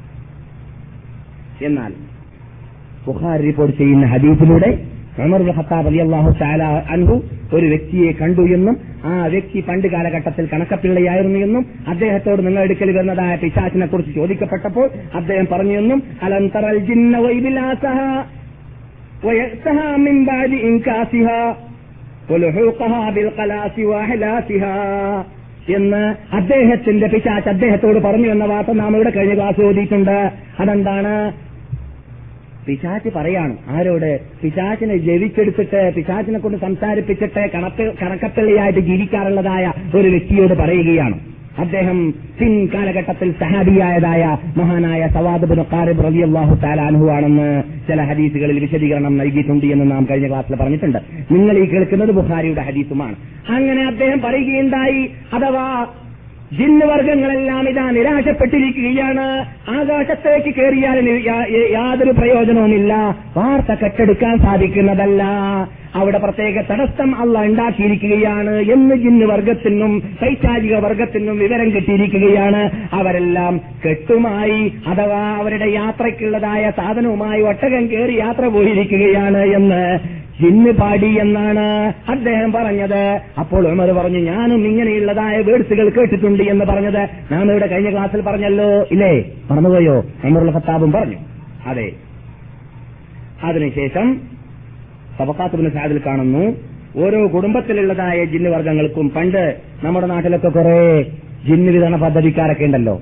എന്നാൽ ബുഖാരി റിപ്പോർട്ട് ചെയ്യുന്ന ഹദീസിലൂടെ ഉമർ ഇബ്നു ഖത്താബ് റളിയല്ലാഹു തആല അൻഹു ഒരു വ്യക്തിയെ കണ്ടു എന്നും ആ വ്യക്തി പണ്ട് കാലഘട്ടത്തിൽ കണക്കപ്പിള്ളയായിരുന്നു എന്നും അദ്ദേഹത്തോട് നിങ്ങളുടെ അടുക്കൽ വരുന്നതായ പിശാചിനെ കുറിച്ച് ചോദിക്കപ്പെട്ടപ്പോൾ അദ്ദേഹം പറഞ്ഞു എന്നും അലം തറൽ ജിന്ന വൈബിലാസഹ വയസഹ മിൻ ബഅദി ഇൻകാസിഹ വലഹൂഖഹ ബിൽ ഖലാസി വഹലാസിഹ എന്ന് അദ്ദേഹത്തിന്റെ പിശാച് അദ്ദേഹത്തോട് പറഞ്ഞു എന്ന വാർത്ത നാം ഇവിടെ കഴിഞ്ഞ ക്ലാസ് ഓതിയിട്ടുണ്ട്. അതെന്താണ്? പിശാച് പറയാണ് ആരോട്? പിശാചിനെ ജവിച്ചെടുത്തിട്ട് പിശാചിനെ കൊണ്ട് സംസാരിപ്പിച്ചിട്ട് കണക്കപ്പിള്ളിയായിട്ട് ജീവിക്കാറുള്ളതായ ഒരു വ്യക്തിയോട് പറയുകയാണ്. അദ്ദേഹം കാലഘട്ടത്തിൽ സഹാബിയായതായ മഹാനായ സവാദ് ഇബ്നു ഖാരിബ് റളിയല്ലാഹു തആല അൻഹു ആണെന്ന് ചില ഹദീസുകളിൽ വിശദീകരണം നൽകിയിട്ടുണ്ട് എന്ന് നാം കഴിഞ്ഞ ക്ലാസ്സിൽ പറഞ്ഞിട്ടുണ്ട്. നിങ്ങൾ ഈ കേൾക്കുന്നത് ബുഖാരിയുടെ ഹദീസുമാണ്. അങ്ങനെ അദ്ദേഹം പറയുകയുണ്ടായി, അഥവാ ജിന്നുവർഗങ്ങളെല്ലാം ഇതാ നിരാശപ്പെട്ടിരിക്കുകയാണ്, ആകാശത്തേക്ക് കയറിയാൽ യാതൊരു പ്രയോജനവുമില്ല, വാർത്ത കെട്ടെടുക്കാൻ സാധിക്കുന്നതല്ല, അവിടെ പ്രത്യേക തടസ്സം അല്ലാഹു ഉണ്ടാക്കിയിരിക്കുകയാണ് എന്ന് ജിന്നുവർഗത്തിനും പൈശാചിക വർഗത്തിനും വിവരം കിട്ടിയിരിക്കുകയാണ്. അവരെല്ലാം കെട്ടുമായി അഥവാ അവരുടെ യാത്രയ്ക്കുള്ളതായ സാധനവുമായി ഒട്ടകം കയറി യാത്ര പോയിരിക്കുകയാണ് എന്ന് ജിന്ന് പാടി എന്നാണ് അദ്ദേഹം പറഞ്ഞത്. അപ്പോൾ ഉമർ പറഞ്ഞു, ഞാനും ഇങ്ങനെയുള്ളതായ വേർഡ്സുകൾ കേട്ടിട്ടുണ്ട് എന്ന് പറഞ്ഞത് നാം ഇവിടെ കഴിഞ്ഞ ക്ലാസ്സിൽ പറഞ്ഞല്ലോ, ഇല്ലേ? മറന്നുപോയോ? ഉമർ ഇബ്നു ഖത്താബും പറഞ്ഞു. അതെ. അതിനുശേഷം തബഖാത്ത് ഇബ്നു സഅദിൽ കാണുന്നു, ഓരോ കുടുംബത്തിലുള്ളതായ ജിന്ന് വർഗങ്ങൾക്കും പണ്ട് നമ്മുടെ നാട്ടിലൊക്കെ കുറെ ജിന്ന് വിതരണ പദ്ധതിക്കാരൊക്കെ ഉണ്ടല്ലോ.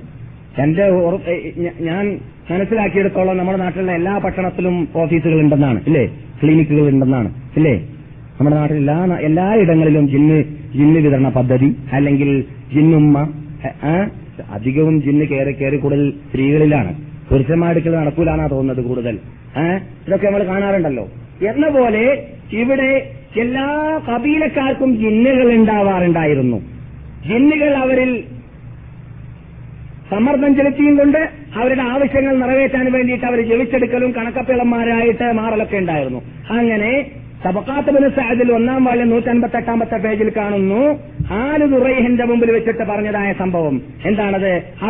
ഞാൻ മനസ്സിലാക്കിയെടുത്തോളം നമ്മുടെ നാട്ടിലുള്ള എല്ലാ പട്ടണത്തിലും ഓഫീസുകൾ ഉണ്ടെന്നാണ്, ഇല്ലേ? ക്ലിനിക്കുകൾ ഉണ്ടെന്നാണ്, ഇല്ലേ? നമ്മുടെ നാട്ടിൽ എല്ലായിടങ്ങളിലും ജിന്ന് വിതരണ പദ്ധതി അല്ലെങ്കിൽ ജിന്നുമ്മ. അധികവും ജിന്ന് കയറി കൂടുതൽ സ്ത്രീകളിലാണ്, പുരുഷന്മാരെടുക്കൽ നടക്കൂലാന്നാ തോന്നുന്നത് കൂടുതൽ. ഇതൊക്കെ നമ്മൾ കാണാറുണ്ടല്ലോ. എന്ന പോലെ ഇവിടെ എല്ലാ കബീലക്കാർക്കും ജിന്നുകൾ ഉണ്ടാവാറുണ്ടായിരുന്നു. ജിന്നുകൾ അവരിൽ സമ്മർദ്ദം ചെലുത്തിയും കൊണ്ട് അവരുടെ ആവശ്യങ്ങൾ നിറവേറ്റാൻ വേണ്ടിയിട്ട് അവർ ജവിച്ചെടുക്കലും കണക്കപ്പിളന്മാരായിട്ട് മാറലൊക്കെ ഉണ്ടായിരുന്നു. അങ്ങനെ തബഖാത്ത് ഇബ്നു സഅദിൽ 1-ാം വാള്യം 158-ാമത്തെ പേജിൽ കാണുന്നു, ആലു ദുറൈഹിന്റെ മുമ്പിൽ വെച്ചിട്ട് പറഞ്ഞതായ സംഭവം എന്താണത്?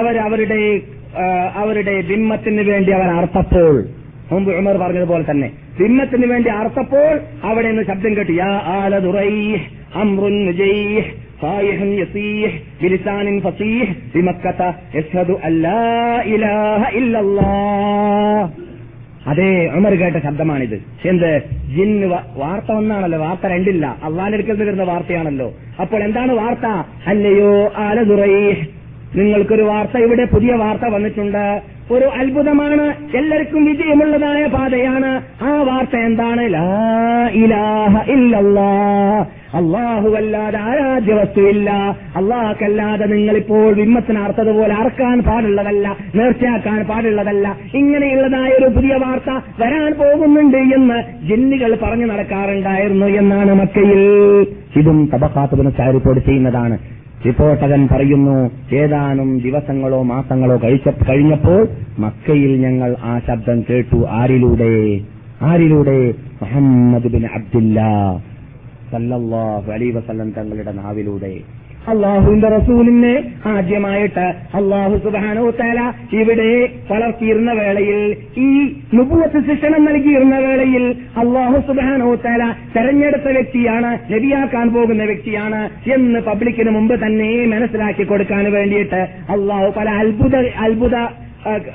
അവരുടെ ബിംബത്തിന് വേണ്ടി അവർ അർത്ഥപ്പോൾ, മുമ്പ് ഉമർ പറഞ്ഞതുപോലെ തന്നെ ബിംബത്തിന് വേണ്ടി അർത്ഥപ്പോൾ അവിടെ നിന്ന് ശബ്ദം കേട്ടു, യാ ആല ദുറൈഹ് അംറുൻ മുജൈഹ് സായിഹുൻ യസീഹ് ബിലിസാനിൻ ഫസീഹ് ബിമക്കത യശ്ഹദു അല്ലാ ഇലാഹ ഇല്ലല്ലാഹ്. അതേ ഉമർ കേട്ട ശബ്ദമാണിത്. എന്ത്? ജിന്ന് വാർത്ത ഒന്നാണല്ലോ, വാർത്ത രണ്ടില്ല. അള്ളാന്റെ അടുക്കൽ വരുന്ന വാർത്തയാണല്ലോ. അപ്പോൾ എന്താണ് വാർത്ത? അല്ലയോ ആല ദുറൈഹ്, നിങ്ങൾക്കൊരു വാർത്ത, ഇവിടെ പുതിയ വാർത്ത വന്നിട്ടുണ്ട്. ഒരു അത്ഭുതമാണ്, എല്ലാവർക്കും വിജയമുള്ളതായ പാതയാണ്. ആ വാർത്ത എന്താണ്? ലാ ഇലാഹ ഇല്ലല്ലാഹ്, അല്ലാഹുവല്ലാതെ ആരാധ്യ വസ്തുവില്ല, അല്ലാഹക്കല്ലാതെ നിങ്ങളിപ്പോൾ ബിംബത്തിന് അർത്ഥതുപോലെ അറക്കാൻ പാടുള്ളതല്ല, നേർച്ചയാക്കാൻ പാടുള്ളതല്ല. ഇങ്ങനെയുള്ളതായ ഒരു പുതിയ വാർത്ത വരാൻ പോകുന്നുണ്ട് എന്ന് ജിന്നുകൾ പറഞ്ഞു നടക്കാറുണ്ടായിരുന്നു എന്നാണ് മക്കയിൽ. ഇതും തബഖാത്ത് ഇബ്നു സഅദ് റിപ്പോർട്ട് ചെയ്യുന്നതാണ്. റിപ്പോർട്ടകൻ പറയുന്നു, ഏതാനും ദിവസങ്ങളോ മാസങ്ങളോ കഴിഞ്ഞപ്പോൾ മക്കയിൽ ഞങ്ങൾ ആ ശബ്ദം കേട്ടു. ആരിലൂടെ? മുഹമ്മദ് ബിൻ അബ്ദുല്ലാഹ് സല്ലല്ലാഹു അലൈഹി വസല്ലം തങ്ങളുടെ നാവിലൂടെ. അള്ളാഹുവിന്റെ റസൂലിനെ ആദ്യമായിട്ട് അള്ളാഹു സുബ്ഹാനഹു വ തആല ഇവിടെ വളർത്തിയിരുന്ന വേളയിൽ, ഈ നുബുവത്ത് ശിക്ഷണം നൽകിയിരുന്ന വേളയിൽ അള്ളാഹു സുബ്ഹാനഹു വ തആല തെരഞ്ഞെടുത്ത വ്യക്തിയാണ്, നബിയാക്കാൻ പോകുന്ന വ്യക്തിയാണ് എന്ന് പബ്ലിക്കിന് മുമ്പ് തന്നെ മനസ്സിലാക്കി കൊടുക്കാൻ വേണ്ടിയിട്ട് അള്ളാഹു പല അത്ഭുത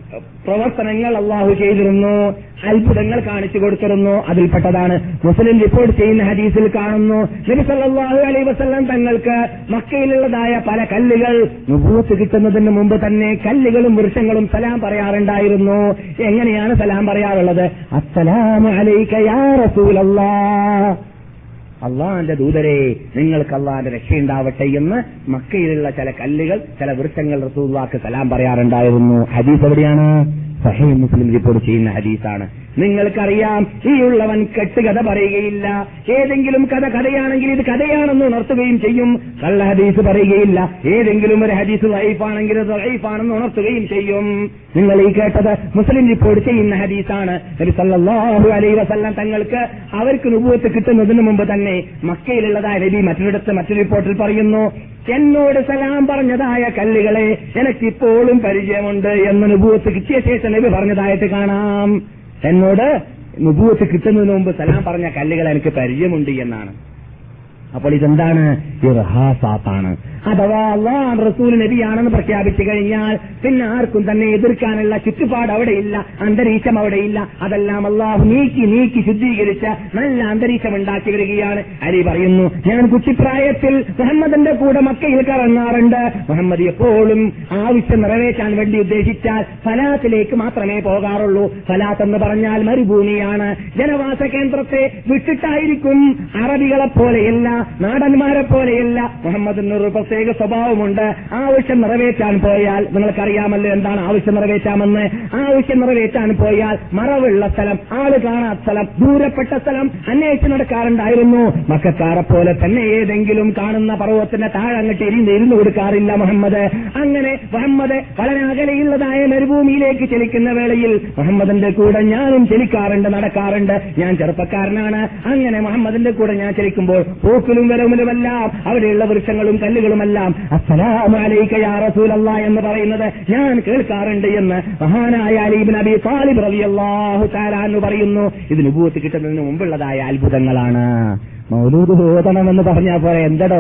പ്രവർത്തനങ്ങൾ അള്ളാഹു ചെയ്തിരുന്നു, അത്ഭുതങ്ങൾ കാണിച്ചു കൊടുത്തിരുന്നു. അതിൽപ്പെട്ടതാണ് മുസ്ലിം റിപ്പോർട്ട് ചെയ്യുന്ന ഹദീസിൽ കാണുന്നു, നബി സല്ലല്ലാഹു അലൈഹി വസല്ലം തങ്ങൾക്ക് മക്കയിലുള്ളതായ പല കല്ലുകൾ നുബുവത്ത് കിട്ടുന്നതിന് മുമ്പ് തന്നെ കല്ലുകളും വൃക്ഷങ്ങളും സലാം പറയാറുണ്ടായിരുന്നു. എങ്ങനെയാണ് സലാം പറയാറുള്ളത്? അസ്സലാമു അലൈക യാ റസൂലല്ലാഹ്, അള്ളാന്റെ ദൂതരെ നിങ്ങൾക്ക് അള്ളാന്റെ രക്ഷയുണ്ടാവട്ടെ എന്ന് മക്കയിലുള്ള ചില കല്ലുകൾ, ചില വൃക്ഷങ്ങൾ റസൂലുള്ളാഹിക്ക് സലാം പറയാറുണ്ടായിരുന്നു. ഹദീസ് എവിടെയാണ്? സഹീഹ് മുസ്ലിം റിപ്പോർട്ട് ചെയ്യുന്ന ഹദീസാണ്. നിങ്ങൾക്കറിയാം, ഈ ഉള്ളവൻ കെട്ടുകഥ പറയുകയില്ല. ഏതെങ്കിലും കഥയാണെങ്കിൽ ഇത് കഥയാണെന്ന് ഉണർത്തുകയും ചെയ്യും. കള്ള ഹദീസ് പറയുകയില്ല. ഏതെങ്കിലും ഒരു ഹദീസ് ദഈഫാണെങ്കിൽ അത് ദഈഫാണെന്ന് ഉണർത്തുകയും ചെയ്യും. നിങ്ങൾ ഈ കേട്ടത് മുസ്ലിം റിപ്പോർട്ട് ചെയ്യുന്ന ഹദീസാണ്. നബി സല്ലല്ലാഹു അലൈഹി വസല്ലം തങ്ങൾക്ക് അവർക്ക് നുബുവത്ത് കിട്ടുന്നതിന് മുമ്പ് തന്നെ മക്കയിലുള്ളതായ നബി മറ്റൊരു റിപ്പോർട്ടിൽ പറയുന്നു, എന്നോട് സലാം പറഞ്ഞതായ കല്ലുകളെ എനിക്കിപ്പോഴും പരിചയമുണ്ട് എന്ന് നുബുവത്ത് കിട്ടിയ ശേഷം നബി പറഞ്ഞതായിട്ട് കാണാം. എന്നോട് നുബുവത്ത് കിട്ടുന്നതിന് മുമ്പ് സലാം പറഞ്ഞ കല്ലുകൾ എനിക്ക് പരിചയമുണ്ട് എന്നാണ്. അപ്പോൾ ഇതെന്താണ്? ഇർഹാസാത്താണ്. അഥവാ അല്ലാഹു റസൂൽ നബിയാണെന്ന് പ്രഖ്യാപിച്ചു കഴിഞ്ഞാൽ പിന്നെ ആർക്കും തന്നെ എതിർക്കാനുള്ള ചുറ്റുപാട് അവിടെയില്ല, അന്തരീക്ഷം അവിടെയില്ല. അതെല്ലാം അല്ലാഹു നീക്കി ശുദ്ധീകരിച്ച നല്ല അന്തരീക്ഷം ഉണ്ടാക്കി വരികയാണ്. അലി പറയുന്നു, ഞാൻ കുട്ടിപ്രായത്തിൽ മുഹമ്മദിന്റെ കൂടെ മക്കയിൽ കറങ്ങാറുണ്ട്. മുഹമ്മദ് എപ്പോഴും ആവശ്യം നിറവേറ്റാൻ വേണ്ടി ഉദ്ദേശിച്ചാൽ ഫലാത്തിലേക്ക് മാത്രമേ പോകാറുള്ളൂ. ഫലാത്ത് എന്ന് പറഞ്ഞാൽ മരുഭൂമിയാണ്. ജനവാസ കേന്ദ്രത്തെ വിട്ടിട്ടായിരിക്കും. അറബികളെ പോലെയല്ല, നാടന്മാരെ പോലെയല്ല. മുഹമ്മദിനൊരു പ്രത്യേക സ്വഭാവമുണ്ട്. ആവശ്യം നിറവേറ്റാൻ പോയാൽ, നിങ്ങൾക്കറിയാമല്ലോ എന്താണ് ആവശ്യം നിറവേറ്റാമെന്ന്. ആവശ്യം നിറവേറ്റാൻ പോയാൽ മറവുള്ള സ്ഥലം, ആള് കാണാത്ത സ്ഥലം, ദൂരപ്പെട്ട സ്ഥലം അന്വേഷിച്ച് നടക്കാറുണ്ടായിരുന്നു. മക്കക്കാരെ പോലെ തന്നെ ഏതെങ്കിലും കാണുന്ന പർവ്വതത്തിന്റെ താഴെ അങ്ങോട്ട് ഇരുന്നു കൊടുക്കാറില്ല മുഹമ്മദ്. അങ്ങനെ മുഹമ്മദ് വളരെ അകലെയുള്ളതായ മരുഭൂമിയിലേക്ക് ചലിക്കുന്ന വേളയിൽ മുഹമ്മദിന്റെ കൂടെ ഞാനും ചലിക്കാറുണ്ട്, നടക്കാറുണ്ട്. ഞാൻ ചെറുപ്പക്കാരനാണ്. അങ്ങനെ മുഹമ്മദിന്റെ കൂടെ ഞാൻ ചലിക്കുമ്പോൾ പോക്കിലും വരവുമെല്ലാം അവിടെയുള്ള വൃക്ഷങ്ങളും കല്ലുകളുമെല്ലാം അസ്സലാമു അലൈക യാ റസൂലല്ലാഹ് എന്ന് പറയുന്നത് ഞാൻ കേൾക്കാറുണ്ട് എന്ന് മഹാനായ അലി ഇബ്നു അബീ ത്വാലിബ് റളിയല്ലാഹു തആല അൻഹു പറയുന്നു. ഇത് നുബുവത്ത് കിട്ടുന്നതിന് മുമ്പുള്ളതായ അത്ഭുതങ്ങളാണ്. മൗലൂദ് ഓതണമെന്ന് പറഞ്ഞാൽ പോലെ എന്താ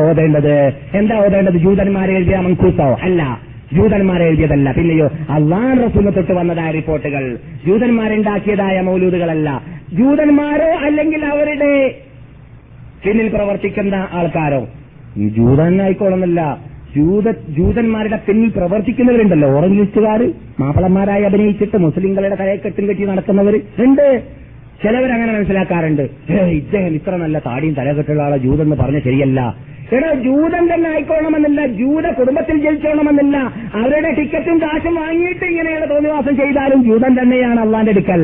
ഓതേണ്ടത്? ജൂതന്മാരെ എഴുതിയ മൻകൂസോ? അല്ല, ജൂതന്മാരെ എഴുതിയതല്ല. പിന്നെയോ അല്ലാഹു റസൂലിനെ തൊട്ട് വന്നതായ റിപ്പോർട്ടുകൾ, ജൂതന്മാരുണ്ടാക്കിയതായ മൗലൂദുകളല്ല. ജൂതന്മാരോ അല്ലെങ്കിൽ അവരുടെ പിന്നിൽ പ്രവർത്തിക്കുന്ന ആൾക്കാരോ, ജൂതനായിക്കോളമല്ല, ജൂതന്മാരുടെ പിന്നിൽ പ്രവർത്തിക്കുന്നവരുണ്ടല്ലോ, ഓറഞ്ച് ലിസ്റ്റുകാർ, മാപ്പിളന്മാരായി അഭിനയിച്ചിട്ട് മുസ്ലിങ്ങളുടെ തലയെക്കെട്ടും കെട്ടി നടക്കുന്നവർ ഉണ്ട്. ചിലവരങ്ങനെ മനസ്സിലാക്കാറുണ്ട്, ഇദ്ദേഹം ഇത്ര നല്ല താടിയും തലകെട്ടുള്ള ആളെ ജൂതൻ എന്ന് പറഞ്ഞ ശരിയല്ല. എടോ, ജൂതൻ തന്നെ ആയിക്കോണമെന്നില്ല, ജൂത കുടുംബത്തിൽ ജനിച്ചോണമെന്നില്ല. അവരുടെ ടിക്കറ്റും കാശും വാങ്ങിയിട്ട് ഇങ്ങനെയുള്ള തോന്നിവാസം ചെയ്താലും ജൂതൻ തന്നെയാണ് അള്ളാന്റെ അടുക്കൽ.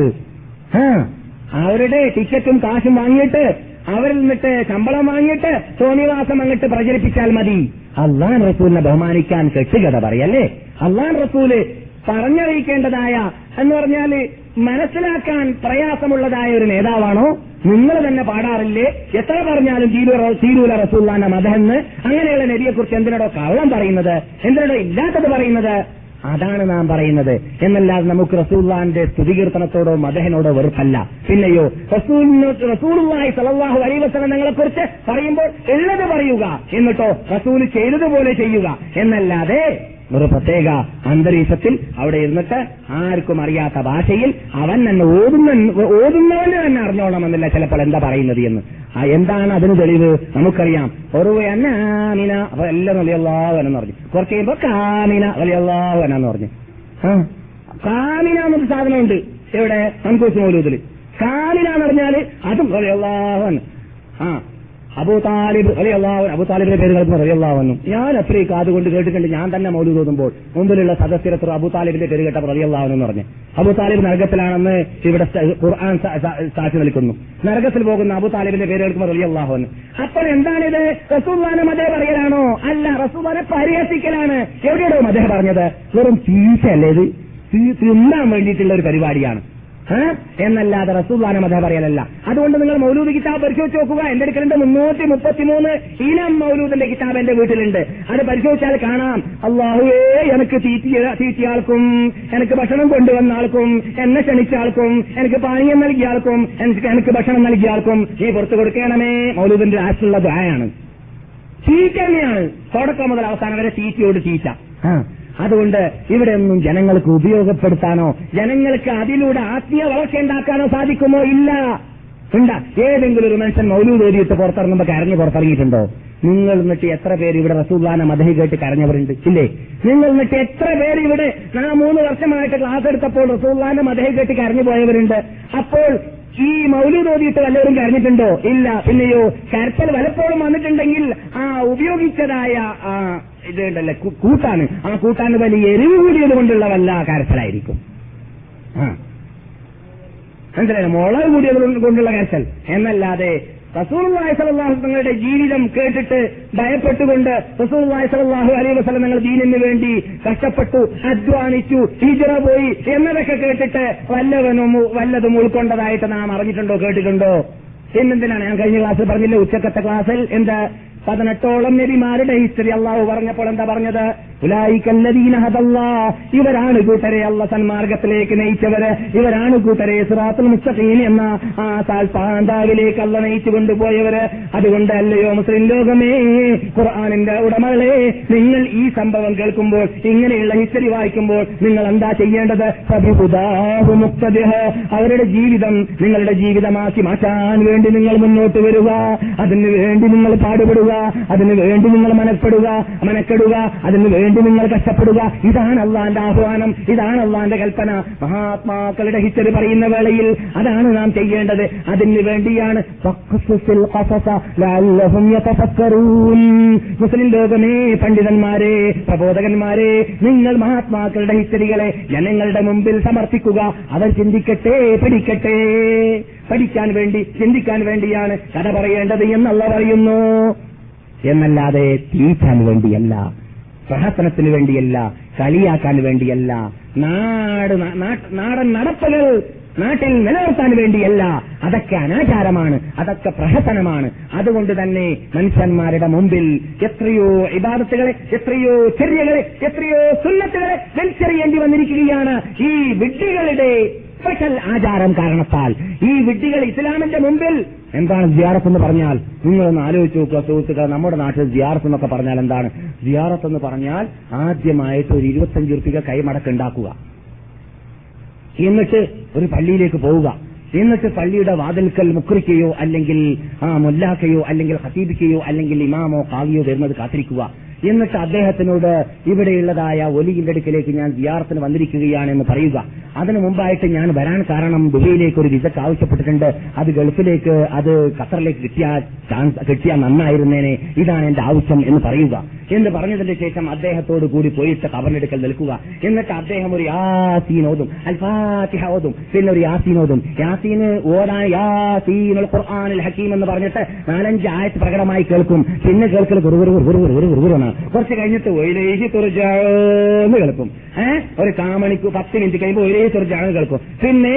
അവരുടെ ടിക്കറ്റും കാശും വാങ്ങിയിട്ട് അവരിൽ നിന്നിട്ട് ശമ്പളം വാങ്ങിയിട്ട് തോന്നിവാസം അങ്ങോട്ട് പ്രചരിപ്പിച്ചാൽ മതി. അള്ളാൻ റസൂലിനെ ബഹുമാനിക്കാൻ കെട്ടുകഥ പറയല്ലേ? അള്ളാൻ റസൂല് പറഞ്ഞറിയിക്കേണ്ടതായ എന്ന് പറഞ്ഞാല് മനസ്സിലാക്കാൻ പ്രയാസമുള്ളതായ ഒരു നേതാവാണോ? നിങ്ങൾ തന്നെ പാടാറില്ലേ? എത്ര പറഞ്ഞാലും തീരൂല റസൂലുള്ളാഹിന്റെ മദഹെന്ന്. അങ്ങനെയുള്ള നബിയെക്കുറിച്ച് എന്തിനോടോ കള്ളം പറയുന്നത്, എന്തിനോടോ ഇല്ലാത്തത് പറയുന്നത്? അതാണ് നാം പറയുന്നത്. എന്നല്ലാതെ നമുക്ക് റസൂലുള്ളാഹിന്റെ സ്തുതികീർത്തനത്തോടോ മദഹിനോടോ വെറുപ്പല്ല. പിന്നെയോ റസൂലുള്ളാഹി സ്വല്ലല്ലാഹു അലൈഹി വസല്ലം തങ്ങളെക്കുറിച്ച് പറയുമ്പോൾ ഉള്ളത് പറയുക, എന്നിട്ടോ റസൂൽ ചെയ്തതുപോലെ ചെയ്യുക എന്നല്ലാതെ ഒരു പ്രത്യേക അന്തരീക്ഷത്തിൽ അവിടെ ഇരുന്നിട്ട് ആർക്കും അറിയാത്ത ഭാഷയിൽ അവൻ തന്നെ ഓതുന്നവന് തന്നെ അറിഞ്ഞോളണമെന്നില്ല ചിലപ്പോൾ എന്താ പറയുന്നത് എന്ന്. എന്താണ് അതിന് തെളിവ്? നമുക്കറിയാം. ഒറുവനാമിന അപ്പൊ എല്ലാം വലിയല്ലാഹു എന്ന് പറഞ്ഞു. കുറച്ച് കഴിയുമ്പോ കാമിന വലിയല്ലാഹു എന്ന് പറഞ്ഞു. കാമിന എന്നൊരു സാധനമുണ്ട് ഇവിടെ മൻകൂസ് മൗലൂദിൽ. കാമിന എന്ന് പറഞ്ഞാല് അതും വലിയല്ലാഹു. അബൂ താലിബ് അബൂതാലിബിന്റെ പേര് കേൾക്കുന്ന റളിയല്ലാഹു അൻഹു. ഞാൻ അത്രയും കാതുകൊണ്ട് കേട്ടിട്ടുണ്ട്. ഞാൻ തന്നെ മൗലൂദ് ഓതുമ്പോൾ മുമ്പിലുള്ള സദസ്യരത്ത് അബൂതാലിബിന്റെ പേര് കേട്ടപ്പോൾ റളിയല്ലാഹു അൻഹു എന്ന് പറഞ്ഞു. അബൂതാലിബ് നരകത്തിലാണെന്ന് ഇവിടെ ഖുർആൻ സാക്ഷി നിൽക്കുന്നു. നരകത്തിൽ പോകുന്ന അബൂതാലിബിന്റെ പേര് കേൾക്കുമ്പോൾ റളിയല്ലാഹു അൻഹു. അപ്പോൾ എന്താണിത്? റസൂലുള്ളാഹിനെ മദഹ് പറയലാണോ? അല്ല, റസൂലുള്ളാഹിനെ പരിഹസിക്കലാണ്. എവിടെയോ മദഹ് പറഞ്ഞത്? വെറും ചീച്ചയല്ലേ ഇത്? തിന്നാൻ വേണ്ടിയിട്ടുള്ള ഒരു പരിപാടിയാണ് എന്നല്ലാതെ റസൂലുള്ളാഹിനെ മദഹ് പറയലല്ല. അതുകൊണ്ട് നിങ്ങൾ മൗലൂദ് കിതാബ് പരിശോധിച്ച് നോക്കുക. എന്റെ അടുക്കലുണ്ട് 333 ഇനം മൗലൂദിന്റെ കിതാബ് എന്റെ വീട്ടിലുണ്ട്. അത് പരിശോധിച്ചാൽ കാണാം. അല്ലാഹുവേ, എനിക്ക് തീറ്റിയാൾക്കും, എനിക്ക് ഭക്ഷണം കൊണ്ടുവന്ന ആൾക്കും, എന്നെ ക്ഷണിച്ച ആൾക്കും, എനിക്ക് പാനീയം നൽകിയ ആൾക്കും, എനിക്ക് ഭക്ഷണം നൽകിയ ആൾക്കും നീ പുറത്തു കൊടുക്കണമേ. മൗലൂദിന്റെ ആശുള്ള ദുആയാണ്. തീറ്റ തന്നെയാണ്. തുടക്കം മുതൽ അവസാനം വരെ തീറ്റയോട് തീറ്റ. അതുകൊണ്ട് ഇവിടെയൊന്നും ജനങ്ങൾക്ക് ഉപയോഗപ്പെടുത്താനോ ജനങ്ങൾക്ക് അതിലൂടെ ആത്മീയ വളർച്ചയുണ്ടാക്കാനോ സാധിക്കുമോ? ഇല്ല. ഉണ്ടാ ഏതെങ്കിലും ഒരു മനുഷ്യൻ മൗലൂദ് ഓതിയിട്ട് പുറത്തിറങ്ങുമ്പോൾ കരഞ്ഞു പുറത്തിറങ്ങിയിട്ടുണ്ടോ? നിങ്ങൾ എന്നിട്ട് എത്ര പേര് ഇവിടെ റസൂലുള്ളാഹിന്റെ മദ്ഹ് കേട്ട് കരഞ്ഞവരുണ്ട്? ഇല്ലേ? നിങ്ങൾ എന്നിട്ട് എത്ര പേര് ഇവിടെ 3 വർഷമായിട്ട് ക്ലാസ് എടുത്തപ്പോൾ റസൂലുള്ളാഹിന്റെ മദ്ഹ് കേട്ട് കരഞ്ഞു പോയവരുണ്ട്? അപ്പോൾ ഈ മൗലൂദ് ഓതിയിട്ട് വല്ലവരും കരഞ്ഞിട്ടുണ്ടോ? ഇല്ല. പിന്നെയോ കരച്ചൽ പലപ്പോഴും വന്നിട്ടുണ്ടെങ്കിൽ ഉപയോഗിച്ചതായ ഇതുണ്ടല്ലേ കൂട്ടാണ്, ആ കൂട്ടാന് വലിയ എരിവ് കൂടിയത് കൊണ്ടുള്ള വല്ല കരച്ചലായിരിക്കും. മനസ്സിലായോ? മുളക് കൂടിയത് കൊണ്ടുള്ള കരച്ചൽ എന്നല്ലാതെ റസൂലുള്ളാഹി സ്വല്ലല്ലാഹു അലൈഹി വസല്ലമയുടെ ജീവിതം കേട്ടിട്ട് ഭയപ്പെട്ടുകൊണ്ട് റസൂലുള്ളാഹി സ്വല്ലല്ലാഹു അലൈഹി വസല്ലം നിങ്ങൾ ദീനിന് വേണ്ടി കഷ്ടപ്പെട്ടു, അധ്വാനിച്ചു, ഹിജ്റ പോയി എന്നതൊക്കെ കേട്ടിട്ട് വല്ലതും ഉൾക്കൊണ്ടതായിട്ട് നാം അറിഞ്ഞിട്ടുണ്ടോ, കേട്ടിട്ടുണ്ടോ? പിന്നെന്തിനാണ് ഞാൻ കഴിഞ്ഞ ക്ലാസ്സിൽ പറഞ്ഞില്ലേ, ഉച്ചക്കത്തെ ക്ലാസ്സിൽ എന്താ 18ഓളം നബിമാരുടെ ഹിസ്റ്ററി അള്ളാഹു പറഞ്ഞപ്പോൾ എന്താ പറഞ്ഞത്? ഉലൈകല്ലദീന ഹദല്ലാഹ്, ഇവരാണ് കൂട്ടരെ അല്ലാഹു സന്മാർഗത്തിലേക്ക് നയിച്ചവര്, ഇവരാണ് കൂട്ടരെ സിറാത്തുൽ മുസ്തഖീം എന്ന ആ താഴ്പാന്താവിലേക്ക് അല്ലാഹു നയിച്ചു കൊണ്ടുപോയവര്. അതുകൊണ്ട് അല്ലയോ മുസ്ലിം ലോകമേ, ഖുർആനിന്റെ ഉടമകളെ, നിങ്ങൾ ഈ സംഭവം കേൾക്കുമ്പോൾ, ഇങ്ങനെയുള്ള ഹിസ്റ്ററി വായിക്കുമ്പോൾ നിങ്ങൾ എന്താ ചെയ്യേണ്ടത്? ഫബിഹുദാഹു മുഖ്തദിഹ്, അവരുടെ ജീവിതം നിങ്ങളുടെ ജീവിതമാക്കി മാറ്റാൻ വേണ്ടി നിങ്ങൾ മുന്നോട്ട് വരിക, അതിനു വേണ്ടി നിങ്ങൾ പാടുപെടുക, അതിനു വേണ്ടി നിങ്ങൾ മനക്കെടുക, അതിനു വേണ്ടി നിങ്ങൾ കഷ്ടപ്പെടുക. ഇതാണ് അള്ളാന്റെ ആഹ്വാനം, ഇതാണ് അള്ളാന്റെ കൽപ്പന. മഹാത്മാക്കളുടെ ഹിസ്റ്ററി പറയുന്ന വേളയിൽ അതാണ് നാം ചെയ്യേണ്ടത്. അതിനു വേണ്ടിയാണ് മുസ്ലിം ലോകമേ, പണ്ഡിതന്മാരെ, പ്രബോധകന്മാരെ, നിങ്ങൾ മഹാത്മാക്കളുടെ ഹിസ്റ്ററികളെ ജനങ്ങളുടെ മുമ്പിൽ സമർപ്പിക്കുക. അവർ ചിന്തിക്കട്ടെ, പഠിക്കട്ടെ. പഠിക്കാൻ വേണ്ടി, ചിന്തിക്കാൻ വേണ്ടിയാണ് കഥ പറയേണ്ടത് എന്നല്ല പറയുന്നു, എന്നല്ലാതെ തീറ്റാൻ വേണ്ടിയല്ല, പ്രഹസനത്തിന് വേണ്ടിയല്ല, കളിയാക്കാൻ വേണ്ടിയല്ല, നാടൻ നടപ്പുകൾ നാട്ടിൽ നിലനിർത്താൻ വേണ്ടിയല്ല. അതൊക്കെ അനാചാരമാണ്, അതൊക്കെ പ്രഹസനമാണ്. അതുകൊണ്ട് തന്നെ മനുഷ്യന്മാരുടെ മുമ്പിൽ എത്രയോ ഇബാദത്തുകളെ, എത്രയോ ചര്യകളെ, എത്രയോ സുന്നത്തുകളെ വലിച്ചെറിയേണ്ടി വന്നിരിക്കുകയാണ് ഈ വിഡ്ഢികളുടെ സ്പെഷ്യൽ ആചാരം കാരണത്താൽ. ഈ വിഡ്ഢികൾ ഇസ്ലാമിന്റെ മുമ്പിൽ എന്താണ് സിയാറത്ത് എന്ന് പറഞ്ഞാൽ? നിങ്ങളൊന്ന് ആലോചിച്ച് നോക്കുക സുഹൃത്തുക്കൾ. നമ്മുടെ നാട്ടിൽ സിയാറത്ത് എന്നൊക്കെ പറഞ്ഞാൽ എന്താണ്? സിയാറത്ത് എന്ന് പറഞ്ഞാൽ ആദ്യമായിട്ട് ഒരു 25 രൂപ കൈമടക്കുണ്ടാക്കുക, എന്നിട്ട് ഒരു പള്ളിയിലേക്ക് പോവുക, എന്നിട്ട് പള്ളിയുടെ വാതിൽക്കൽ മുക്രിക്കയോ അല്ലെങ്കിൽ മുല്ലാക്കയോ അല്ലെങ്കിൽ ഖതീബിക്കയോ അല്ലെങ്കിൽ ഇമാമോ ഖാദിയോ വരുന്നത് കാത്തിരിക്കുക. എന്നിട്ട് അദ്ദേഹത്തിനോട് ഇവിടെയുള്ളതായ ഒലിയുടെ അടുക്കിലേക്ക് ഞാൻ സിയാറത്തിന് വന്നിരിക്കുകയാണെന്ന് പറയുക. അതിനു മുമ്പായിട്ട് ഞാൻ വരാൻ കാരണം ദുബൈയിലേക്ക് ഒരു വിസക്ക് ആവശ്യപ്പെട്ടിട്ടുണ്ട്, അത് ഗൾഫിലേക്ക്, അത് ഖത്തറിലേക്ക് കിട്ടിയാൽ നന്നായിരുന്നേനെ, ഇതാണ് എന്റെ ആവശ്യം എന്ന് പറയുക. എന്ന് പറഞ്ഞതിന് ശേഷം അദ്ദേഹത്തോട് കൂടി പോയിട്ട് ഖബറിനെടുക്കൽ നിൽക്കുക. എന്നിട്ട് അദ്ദേഹം ഒരു യാസീൻ ഓതും, അൽ ഫാത്തിഹ ഓതും, പിന്നെ ഒരു യാസീൻ ഓതും. യാസീന് ഓതാൻ യാസീനുൽ ഖുർആനിൽ ഹകീം എന്ന് പറഞ്ഞിട്ട് 4-5 ആയത്ത് പ്രകടമായി കേൾക്കും. പിന്നെ കേൾക്കൽ ഗുരുഗുരുഗുരുഗുരുഗുരുഗുരുന്നാണ്. കുറച്ച് കഴിഞ്ഞിട്ട് ഒയിലേഹി തുർജാന്ന് കേൾക്കും. ഒരു കാമണിക്ക് 10 മിനിറ്റ് കഴിയുമ്പോൾ ഒയിലേഹി തുർജാന്ന് കേൾക്കും. പിന്നെ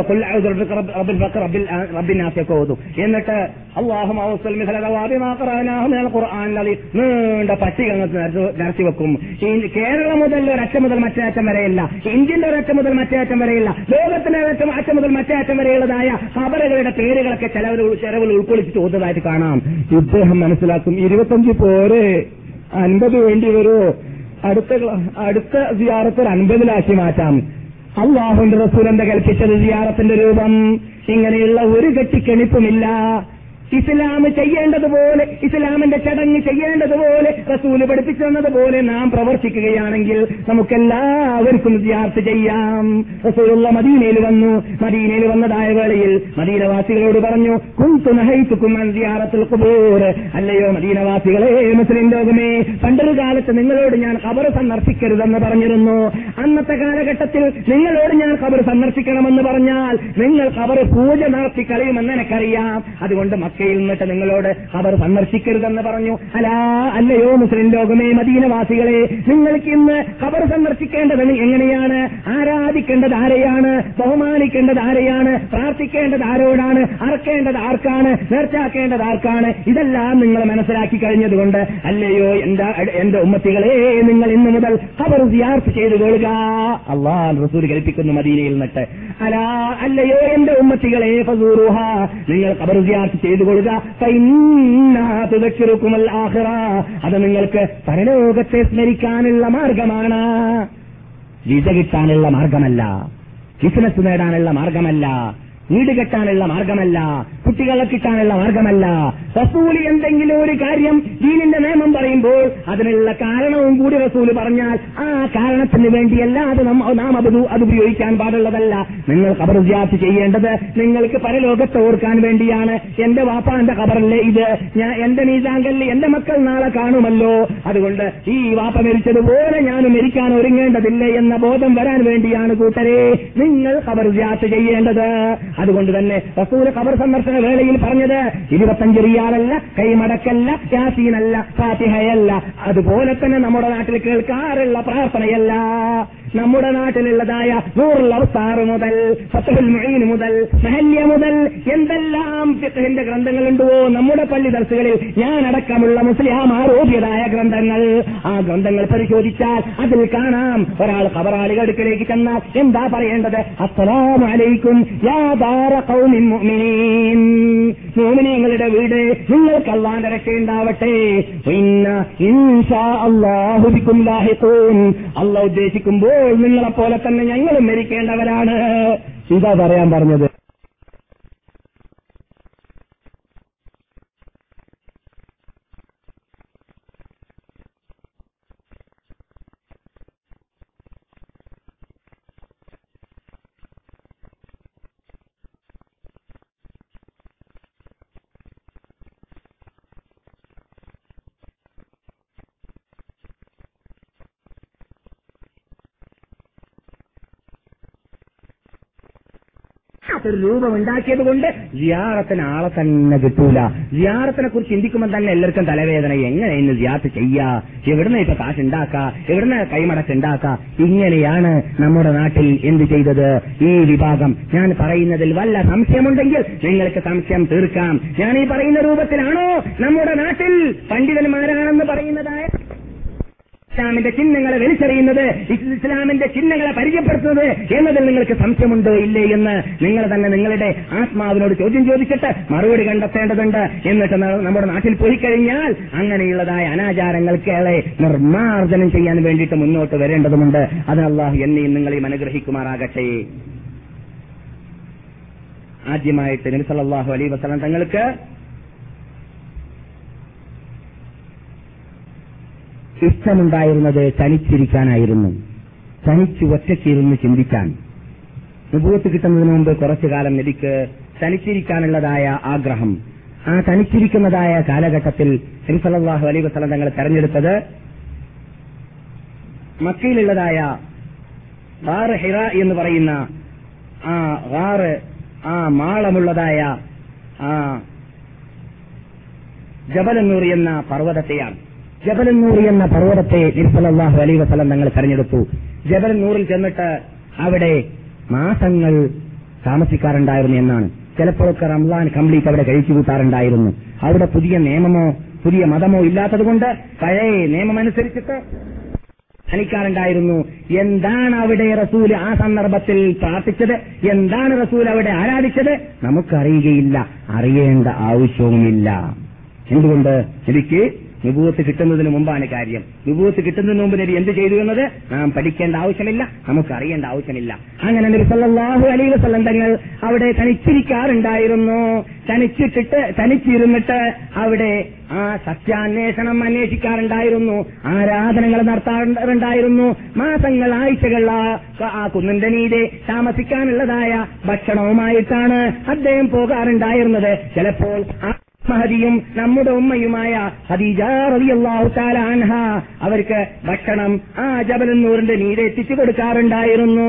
റബ്ബിനാസൊക്കെ ഓതും. എന്നിട്ട് അല്ലാഹുമ്മ അവ്സൽ മിസ്ല ദവാബിമാ ഖറഅനാഹു മിനൽ ഖുർആനിൽ അലീം നീണ്ട പട്ടിക നിരത്തി വെക്കും. കേരളം മുതൽ ഒരറ്റം മുതൽ മറ്റേ അറ്റം വരെയല്ല, ഇന്ത്യന്റെ ഒരറ്റം മുതൽ മറ്റേ അറ്റം വരെയില്ല, ലോകത്തിന്റെ അറ്റം മുതൽ മറ്റേ അറ്റം വരെയുള്ളതായ ഖബറുകളുടെ പേരുകളൊക്കെ ചെലവിൽ ഉൾക്കൊള്ളിച്ചിട്ട് ഓതുന്നതായിട്ട് കാണാം. ഇദ്ദേഹം മനസ്സിലാക്കും, 25 പോരെ, 50 വേണ്ടി വരുമോ? അടുത്ത സിയാറത്ത് 50-ലാക്കി മാറ്റാം. അല്ലാഹുവിന്റെ റസൂലിന്റെ കൽപ്പിച്ചത് സിയാറത്തിന്റെ രൂപം ഇങ്ങനെയുള്ള ഒരു കെട്ടിക്കെണിപ്പുമില്ല. ഇസ്ലാം ചെയ്യേണ്ടതുപോലെ, ഇസ്ലാമിന്റെ ചടങ്ങ് ചെയ്യേണ്ടതുപോലെ, റസൂല് പഠിപ്പിച്ചു തന്നതുപോലെ നാം പ്രവർത്തിക്കുകയാണെങ്കിൽ നമുക്കെല്ലാവർക്കും സിയാറത്ത് ചെയ്യാം. റസൂലുള്ള മദീനയിൽ വന്നു. മദീനയിൽ വന്നതായ വേളയിൽ മദീനവാസികളോട് പറഞ്ഞു, കുന്തു നഹൈതുകും അൻ സിയാറത്തുൽ ഖുബൂർ, അല്ലയോ മദീനവാസികളെ, മുസ്ലിം ലോകമേ, പണ്ടൊരു കാലത്ത് നിങ്ങളോട് ഞാൻ ഖബർ സന്ദർശിക്കരുതെന്ന് പറഞ്ഞിരുന്നു. അന്നത്തെ കാലഘട്ടത്തിൽ നിങ്ങളോട് ഞാൻ ഖബർ സന്ദർശിക്കണമെന്ന് പറഞ്ഞാൽ നിങ്ങൾ ഖബർ പൂജ നടത്തി കളയുമെന്ന് എനിക്കറിയാം. അതുകൊണ്ട് മക്കയിൽ നിന്നിട്ട് നിങ്ങളോട് ഖബർ സന്ദർശിക്കരുതെന്ന് പറഞ്ഞു. അല്ലയോ മുസ്ലിം ലോകമേ, മദീനവാസികളെ, നിങ്ങൾക്ക് ഇന്ന് ഖബർ സന്ദർശിക്കേണ്ടത് എങ്ങനെയാണ്? ആരാധിക്കേണ്ടത് ആരെയാണ്? ബഹുമാനിക്കേണ്ടത് ആരെയാണ്? പ്രാർത്ഥിക്കേണ്ടത് ആരോടാണ്? അറക്കേണ്ടത് ആർക്കാണ്? നേർച്ചാക്കേണ്ടത് ആർക്കാണ്? ഇതെല്ലാം നിങ്ങൾ മനസ്സിലാക്കി കഴിഞ്ഞതുകൊണ്ട് അല്ലയോ എന്റെ ഉമ്മത്തികളെ, നിങ്ങൾ ഇന്നു മുതൽ ഖബർ സിയാറത്ത് ചെയ്തു കൊള്ളുക. അല്ലാഹു റസൂൽ കൽപ്പിക്കുന്നു മദീനയിൽ നിന്നിട്ട്. അല്ലയോ എന്റെ ഉമ്മത്തികളെ, ഫസൂറുഹാ, നിങ്ങൾ ഖബർ സിയാറത്ത് ചെയ്തു കേട്ടുകൊള്ളുക, അത് നിങ്ങൾക്ക് പരലോകത്തെ സ്മരിക്കാനുള്ള മാർഗമാണ്, വിസ കിട്ടാനുള്ള മാർഗമല്ല, ബിസിനസ് നേടാനുള്ള മാർഗമല്ല, വീട് കെട്ടാനുള്ള മാർഗമല്ല, കുട്ടികളെ കിട്ടാനുള്ള മാർഗമല്ല. റസൂല് എന്തെങ്കിലും ഒരു കാര്യം ദീനിന്റെ നിയമം പറയുമ്പോൾ അതിനുള്ള കാരണവും കൂടി റസൂല് പറഞ്ഞാൽ ആ കാരണത്തിന് വേണ്ടിയല്ലാതെ നാം അത് ഉപയോഗിക്കാൻ പാടുള്ളതല്ല. നിങ്ങൾ ഖബർ സിയാറത്ത് ചെയ്യേണ്ടത് നിങ്ങൾക്ക് പരലോകത്തെ ഓർക്കാൻ വേണ്ടിയാണ്. എന്റെ വാപ്പാന്റെ ഖബറല്ലേ ഇത്, ഞാൻ എന്റെ മീസാങ്കല്ല് എന്റെ മക്കൾ നാളെ കാണുമല്ലോ, അതുകൊണ്ട് ഈ വാപ്പ മരിച്ചതുപോലെ ഞാനും മരിക്കാൻ ഒരുങ്ങേണ്ടതില്ലേ എന്ന ബോധം വരാൻ വേണ്ടിയാണ് കൂട്ടരെ നിങ്ങൾ ഖബർ സിയാറത്ത് ചെയ്യേണ്ടത്. അതുകൊണ്ട് തന്നെ റസൂല് ഖബർ സന്ദർശന വേളയിൽ പറഞ്ഞത് 25 റിയാലല്ല, കൈമടക്കല്ല, യാസീനല്ല, ഫാത്തിഹയല്ല, അതുപോലെ തന്നെ നമ്മുടെ നാട്ടിൽ കേൾക്കാറുള്ള പ്രാർത്ഥനയല്ല. നമ്മുടെ നാട്ടിലുള്ളതായ നൂറുൽ അവ്താർ മുതൽ ഫത്ഹുൽ മുഈൻ മുതൽ മഹല്യ മുതൽ എന്തെല്ലാം ഫിഖ്ഹിന്റെ ഗ്രന്ഥങ്ങളുണ്ടോ നമ്മുടെ പള്ളി ദർസുകളിൽ ഞാനടക്കമുള്ള മുസ്ലിം ആരോഗ്യതായ ഗ്രന്ഥങ്ങൾ, ആ ഗ്രന്ഥങ്ങൾ പരിശോധിച്ചാൽ അതിൽ കാണാം ഒരാൾ ഖബറാളികളുടെ അടുക്കലേക്ക് ചെന്നാൽ എന്താ പറയേണ്ടത്? അസ്സലാമു അലൈക്കും യാ ദാറ ഖൗമിൻ മുഅ്മിനീൻ, മുഅ്മിനീങ്ങളുടെ വീട് നിങ്ങൾക്ക് അല്ലാഹുവിന്റെ രക്ഷയുണ്ടാവട്ടെ, ഇൻഷാ അല്ലാഹു ബികും ലാഹിഖൂൻ, അല്ലാഹു ഉദ്ദേശിക്കുമ്പോൾ നിങ്ങളെപ്പോലെ തന്നെ ഞങ്ങളും മരിക്കേണ്ടവരാണ്. ഇതാ പറയാൻ പറഞ്ഞത്. ഒരു രൂപമുണ്ടാക്കിയത് കൊണ്ട് സിയാറത്തിന് ആളെ തന്നെ കിട്ടൂല. സിയാറത്തിനെ കുറിച്ച് ചിന്തിക്കുമ്പോൾ തന്നെ എല്ലാവർക്കും തലവേദന. എങ്ങനെ ഇന്ന് സിയാറത്ത് ചെയ്യാ, എവിടുന്ന് ഇപ്പൊ കാശുണ്ടാക്കാ, എവിടുന്ന് കൈമടക്കുണ്ടാക്കാ. ഇങ്ങനെയാണ് നമ്മുടെ നാട്ടിൽ എന്ത് ചെയ്തത് ഈ വിഭാഗം. ഞാൻ പറയുന്നതിൽ വല്ല സംശയമുണ്ടെങ്കിൽ നിങ്ങൾക്ക് സംശയം തീർക്കാം. ഞാൻ ഈ പറയുന്ന രൂപത്തിലാണോ നമ്മുടെ നാട്ടിൽ പണ്ഡിതന്മാരാണെന്ന് പറയുന്നതായ ഇസ്ലാമിന്റെ ചിഹ്നങ്ങളെ വലിച്ചെറിയുന്നത്, ഇസ്ലാമിന്റെ ചിഹ്നങ്ങളെ പരിചയപ്പെടുത്തുന്നത് എന്നതിൽ നിങ്ങൾക്ക് സംശയമുണ്ടോ ഇല്ലേ എന്ന് നിങ്ങൾ തന്നെ നിങ്ങളുടെ ആത്മാവിനോട് ചോദ്യം ചോദിച്ചിട്ട് മറുപടി കണ്ടെത്തേണ്ടതുണ്ട്. എന്നിട്ട് നമ്മുടെ നാട്ടിൽ പോയി കഴിഞ്ഞാൽ അങ്ങനെയുള്ളതായ അനാചാരങ്ങൾക്കേളെ നിർമ്മാർജ്ജനം ചെയ്യാൻ വേണ്ടിയിട്ട് മുന്നോട്ട് വരേണ്ടതുണ്ട്. അതിന് അല്ലാഹു എന്നെയും നിങ്ങളെയും അനുഗ്രഹിക്കുമാറാകട്ടെ. ആദ്യമായിട്ട് നബി സല്ലല്ലാഹു അലൈഹി വസല്ലം തങ്ങൾക്ക് ഇഷ്ടമുണ്ടായിരുന്നത് തനിച്ചിരിക്കാനായിരുന്നു, തനിച്ച് ഒറ്റയ്ക്കിരുന്ന് ചിന്തിക്കാൻ. നുബുവത്ത് കിട്ടുന്നതിന് മുമ്പ് കുറച്ചു കാലം നബിക്ക് തനിച്ചിരിക്കാനുള്ളതായ ആഗ്രഹം. ആ തനിച്ചിരിക്കുന്നതായ കാലഘട്ടത്തിൽ നബി സല്ലല്ലാഹു അലൈഹി വസല്ലം തങ്ങൾ തെരഞ്ഞെടുത്തത് മക്കയിലുള്ളതായ ഗാർ ഹിറ എന്ന് പറയുന്ന ആ ഗാറ്, ആ മാളമുള്ളതായ ആ ജബലന്നൂർ എന്ന പർവ്വതത്തെയാണ്. ജബലന്നൂർ എന്ന പർവ്വതത്തെ നബി സല്ലല്ലാഹു അലൈഹി വസല്ലം തങ്ങൾ തെരഞ്ഞെടുത്തു. ജബലന്നൂറിൽ ചെന്നിട്ട് അവിടെ മാസങ്ങൾ താമസിക്കാറുണ്ടായിരുന്നു എന്നാണ്. ചിലപ്പോഴൊക്കെ റംസാൻ കംപ്ലീറ്റ് അവിടെ കഴിച്ചു കൂട്ടാറുണ്ടായിരുന്നു. അവിടെ പുതിയ നിയമമോ പുതിയ മതമോ ഇല്ലാത്തതുകൊണ്ട് പഴയ നിയമമനുസരിച്ചിട്ട് ധനിക്കാറുണ്ടായിരുന്നു. എന്താണ് അവിടെ റസൂൽ ആ സന്ദർഭത്തിൽ പ്രാർത്ഥിച്ചത്, എന്താണ് റസൂൽ അവിടെ ആരാധിച്ചത് നമുക്കറിയുകയില്ല, അറിയേണ്ട ആവശ്യവുമില്ല. എന്തുകൊണ്ട്? നബിക്ക് നുബുവത്ത് കിട്ടുന്നതിന് മുമ്പാണ് കാര്യം. നുബുവത്ത് കിട്ടുന്നതിന് മുമ്പ് നബി എന്ത് ചെയ്തു എന്നത് നാം പഠിക്കേണ്ട ആവശ്യമില്ല, നമുക്ക് അറിയേണ്ട ആവശ്യമില്ല. അങ്ങനെ നബി സല്ലല്ലാഹു അലൈഹി വസല്ലം തങ്ങൾ അവിടെ തനിച്ചിരിക്കാറുണ്ടായിരുന്നു. തനിച്ചിരുന്നിട്ട് അവിടെ ആ സത്യാന്വേഷണം അന്വേഷിക്കാറുണ്ടായിരുന്നു, ആരാധനകൾ നടത്താറുണ്ടായിരുന്നു. മാസങ്ങൾ ആഴ്ചകൾ ആ കുന്നിന്റെ മീതെ താമസിക്കാനുള്ളതായ ഭക്ഷണവുമായിട്ടാണ് അദ്ദേഹം പോകാറുണ്ടായിരുന്നത്. ചിലപ്പോൾ മഹദിയും നമ്മുടെ ഉമ്മയുമായ ഖദീജ റളിയല്ലാഹു തആല അൻഹ അവർക്ക് ഭക്ഷണം ആ ജബലന്നൂറിന്റെ മീതെ എത്തിച്ചു കൊടുക്കാറുണ്ടായിരുന്നു.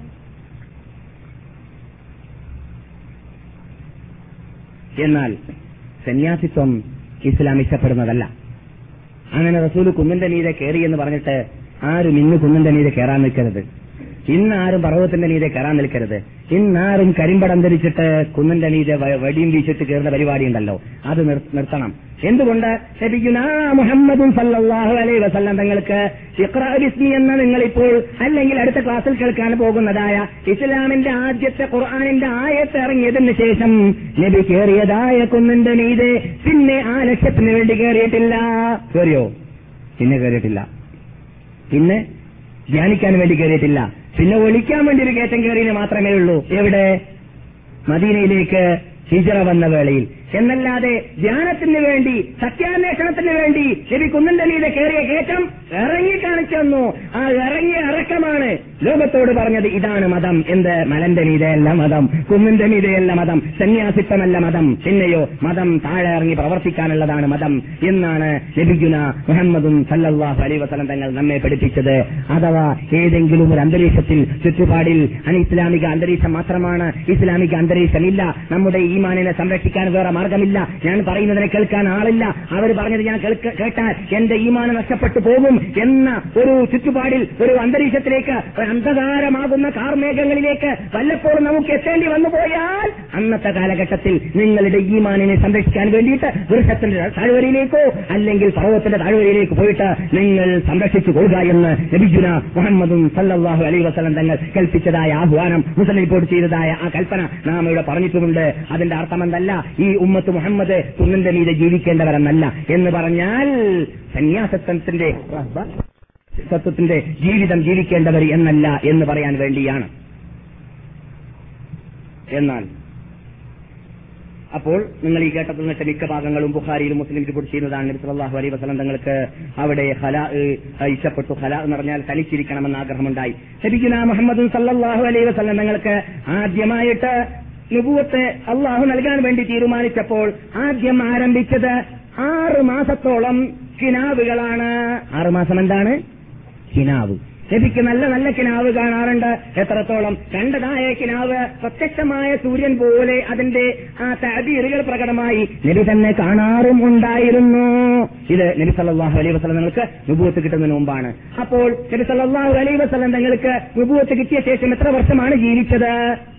എന്നാൽ സന്യാസിത്വം ഇസ്ലാം ഇഷ്ടപ്പെടുന്നതല്ല. അങ്ങനെ റസൂൽ കുന്നിന്റെ മീതെ കയറി എന്ന് പറഞ്ഞിട്ട് ആരും ഇന്ന് കുന്നിന്റെ മീതെ കയറാൻ നിൽക്കരുത്, ഇന്ന് ആരും പർവ്വതത്തിന്റെ മീതെ കയറാൻ നിൽക്കരുത്. ഇന്നാരും കരിമ്പടം ധരിച്ചിട്ട് കുന്നിന്റെ മീതെ വെടിയും വീശിട്ട് കയറുന്ന പരിപാടി ഉണ്ടല്ലോ, അത് നിർത്തണം. എന്തുകൊണ്ട്? നബിയുനാ മുഹമ്മദും സല്ലല്ലാഹു അലൈഹി വസല്ലം തങ്ങൾക്ക് ഇഖ്റാ ബിസ്മി എന്ന നിങ്ങളിപ്പോൾ അല്ലെങ്കിൽ അടുത്ത ക്ലാസ്സിൽ കേൾക്കാൻ പോകുന്നതായ ഇസ്ലാമിന്റെ ആദ്യത്തെ ഖുർആനിന്റെ ആയത്ത് ഇറങ്ങിയതിന് ശേഷം നബി കയറിയതായ കുന്നിന്റെ മീതെ പിന്നെ ആ ലക്ഷ്യത്തിന് വേണ്ടി കയറിയിട്ടില്ല. കയറിയോ? പിന്നെ കയറിയിട്ടില്ല. പിന്നെ ധ്യാനിക്കാൻ വേണ്ടി കയറിയിട്ടില്ല. പിന്നെ ഒളിക്കാൻ വേണ്ടി ഒരു കയറ്റം കയറിയെന്ന് മാത്രമേ ഉള്ളൂ. എവിടെ? മദീനയിലേക്ക് ഹിജ്റ വന്ന വേളയിൽ. എന്നല്ലാതെ ധ്യാനത്തിന് വേണ്ടി, സത്യാന്വേഷണത്തിന് വേണ്ടി നബി കുന്നിന്റെ മീതെ കയറിയ കയറ്റം ഇറങ്ങി കാണിച്ചു. ആ ഇറങ്ങിയ ഇറക്കമാണ് ലോകത്തോട് പറഞ്ഞത്, ഇതാണ് മതം. എന്ത്? മലന്റെ മീതെയല്ല മതം, കുന്നിന്റെ മീതെയല്ല മതം, സന്യാസിത്വമല്ല മതം, പിന്നെയോ മതം താഴെ ഇറങ്ങി പ്രവർത്തിക്കാനുള്ളതാണ് മതം എന്നാണ് നബിയുനാ മുഹമ്മദും സല്ലല്ലാഹു അലൈഹി വസല്ലം തങ്ങൾ നമ്മെ പഠിപ്പിച്ചത്. അഥവാ ഏതെങ്കിലും ഒരു അന്തരീക്ഷത്തിൽ, ചുറ്റുപാടിൽ അനിസ്ലാമിക അന്തരീക്ഷം മാത്രമാണ്, ഇസ്ലാമിക അന്തരീക്ഷമില്ല, നമ്മുടെ ഈമാനിനെ സംരക്ഷിക്കാൻ വേറെ മാർഗമില്ല, ഞാൻ പറയുന്നതിനെ കേൾക്കാൻ ആളില്ല, അവർ പറഞ്ഞത് ഞാൻ കേട്ടാൽ എന്റെ ഈമാൻ നഷ്ടപ്പെട്ടു പോകും എന്ന ഒരു ചുറ്റുപാടിൽ, ഒരു അന്തരീക്ഷത്തിലേക്ക്, അന്ധകാരമാകുന്ന കാർമേഘങ്ങളിലേക്ക് വല്ലപ്പോഴും നമുക്ക് എത്തേണ്ടി വന്നു പോയാൽ അന്നത്തെ കാലഘട്ടത്തിൽ നിങ്ങളുടെ ഈമാനിനെ സംരക്ഷിക്കാൻ വേണ്ടിയിട്ട് വൃക്ഷത്തിന്റെ താഴ്വരയിലേക്കോ അല്ലെങ്കിൽ പർവ്വതത്തിന്റെ താഴ്വരയിലേക്ക് പോയിട്ട് നിങ്ങൾ സംരക്ഷിച്ചു കൊള്ളുക എന്ന് നബിയുനാ മുഹമ്മദും സല്ലല്ലാഹു അലൈഹി വസല്ലം തങ്ങൾ കൽപ്പിച്ചതായ ആഹ്വാനം, മുസ്ലിം റിപ്പോർട്ട് ചെയ്തതായ ആ കൽപ്പന നാം ഇവിടെ പറഞ്ഞിട്ടുമുണ്ട്. അതിന്റെ അർത്ഥമെന്തല്ല ഈ ഉമ്മത്ത് മുഹമ്മദ് കുന്നിന്റെ മീതെ ജീവിക്കേണ്ടവരെന്നല്ല എന്ന് പറഞ്ഞാൽ സന്യാസത്വത്തിന്റെ തത്വത്തിന്റെ ജീവിതം ജീവിക്കേണ്ടവർ എന്നല്ല എന്ന് പറയാൻ വേണ്ടിയാണ്. എന്നാൽ അപ്പോൾ നിങ്ങൾ ഈ കേട്ടതിൽ നിന്നിട്ട് മിക്ക ഭാഗങ്ങളും ബുഖാരിയിലും മുസ്ലിം റിപ്പോർട്ട് ചെയ്യുന്നതാണ്. നബി സല്ലല്ലാഹു അലൈഹി വസല്ലം തങ്ങൾക്ക് അവിടെ ഇഷ്ടപ്പെട്ടു. ഖലാ എന്ന് പറഞ്ഞാൽ തനിച്ചിരിക്കണമെന്ന് ആഗ്രഹമുണ്ടായി. നബിയുനാ മുഹമ്മദ് സല്ലല്ലാഹു അലൈഹി വസല്ലം തങ്ങൾക്ക് ആദ്യമായിട്ട് നുബുവത്ത് അള്ളാഹു നൽകാൻ വേണ്ടി തീരുമാനിച്ചപ്പോൾ ആദ്യം ആരംഭിച്ചത് 6 മാസത്തോളം കിനാവുകളാണ്. 6 മാസം എന്താണ്? കിനാവ്. നബിക്ക് നല്ല നല്ല കിനാവ് കാണാറുണ്ട്. എത്രത്തോളം? കണ്ടതായ കിനാവ് പ്രത്യക്ഷമായ സൂര്യൻ പോലെ അതിന്റെ ആ തഅബീറുകൾ പ്രകടമായി നബി തന്നെ കാണാറും ഉണ്ടായിരുന്നു. ഇത് നബി സല്ലല്ലാഹു അലൈഹി വസല്ലം തങ്ങൾക്ക് നുബുവത്ത് കിട്ടുന്നതിന് മുമ്പാണ്. അപ്പോൾ നബി സല്ലല്ലാഹു അലൈഹി വസല്ലം തങ്ങൾക്ക് നുബുവത്ത് കിട്ടിയ ശേഷം എത്ര വർഷമാണ് ജീവിച്ചത്?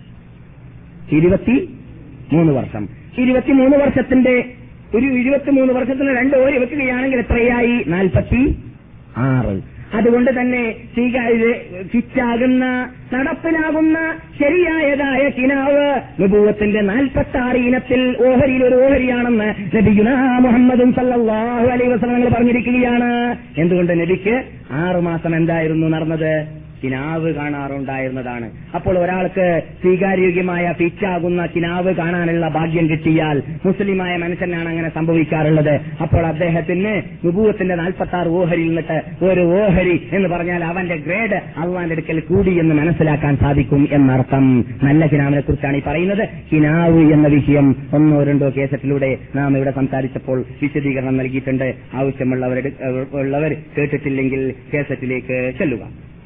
23 വർഷം. 23 വർഷത്തിന്റെ 23 വർഷത്തിന് 2 ഓരി വെക്കുകയാണെങ്കിൽ എത്രയായി? 46. അതുകൊണ്ട് തന്നെ ഫിറ്റാകുന്ന, നടപ്പിലാകുന്ന ശരിയായതായ കിനാവ് നുബുവത്തിന്റെ 46 ഇനത്തിൽ ഓഹരിയിൽ ഒരു ഓഹരിയാണെന്ന് നബിയുനാ മുഹമ്മദും സല്ലല്ലാഹു അലൈഹി വസല്ലം പറഞ്ഞിരിക്കുകയാണ്. എന്തുകൊണ്ട്? നബിക്ക് 6 മാസം എന്തായിരുന്നു നടന്നത്? കിനാവ് കാണാറുണ്ടായിരുന്നതാണ്. അപ്പോൾ ഒരാൾക്ക് സ്വീകാര്യോഗ്യമായ ഫിറ്റാകുന്ന കിനാവ് കാണാനുള്ള ഭാഗ്യം കിട്ടിയാൽ മുസ്ലിമായ മനുഷ്യനാണ് അങ്ങനെ സംഭവിക്കാറുള്ളത്. അപ്പോൾ അദ്ദേഹത്തിന് നുബുവത്തിന്റെ 46 ഓഹരിയിൽ നിന്നിട്ട് ഒരു ഓഹരി എന്ന് പറഞ്ഞാൽ അവന്റെ ഗ്രേഡ് അള്ളാന്റെ അടുക്കൽ കൂടി എന്ന് മനസ്സിലാക്കാൻ സാധിക്കും എന്നർത്ഥം. നല്ല കിനാവിനെ കുറിച്ചാണ് ഈ പറയുന്നത്. കിനാവ് എന്ന വിഷയം 1 or 2 കേസറ്റിലൂടെ നാം ഇവിടെ സംസാരിച്ചപ്പോൾ വിശദീകരണം നൽകിയിട്ടുണ്ട്. ആവശ്യമുള്ളവർ കേട്ടിട്ടില്ലെങ്കിൽ കേസറ്റിലേക്ക് ചെല്ലുക.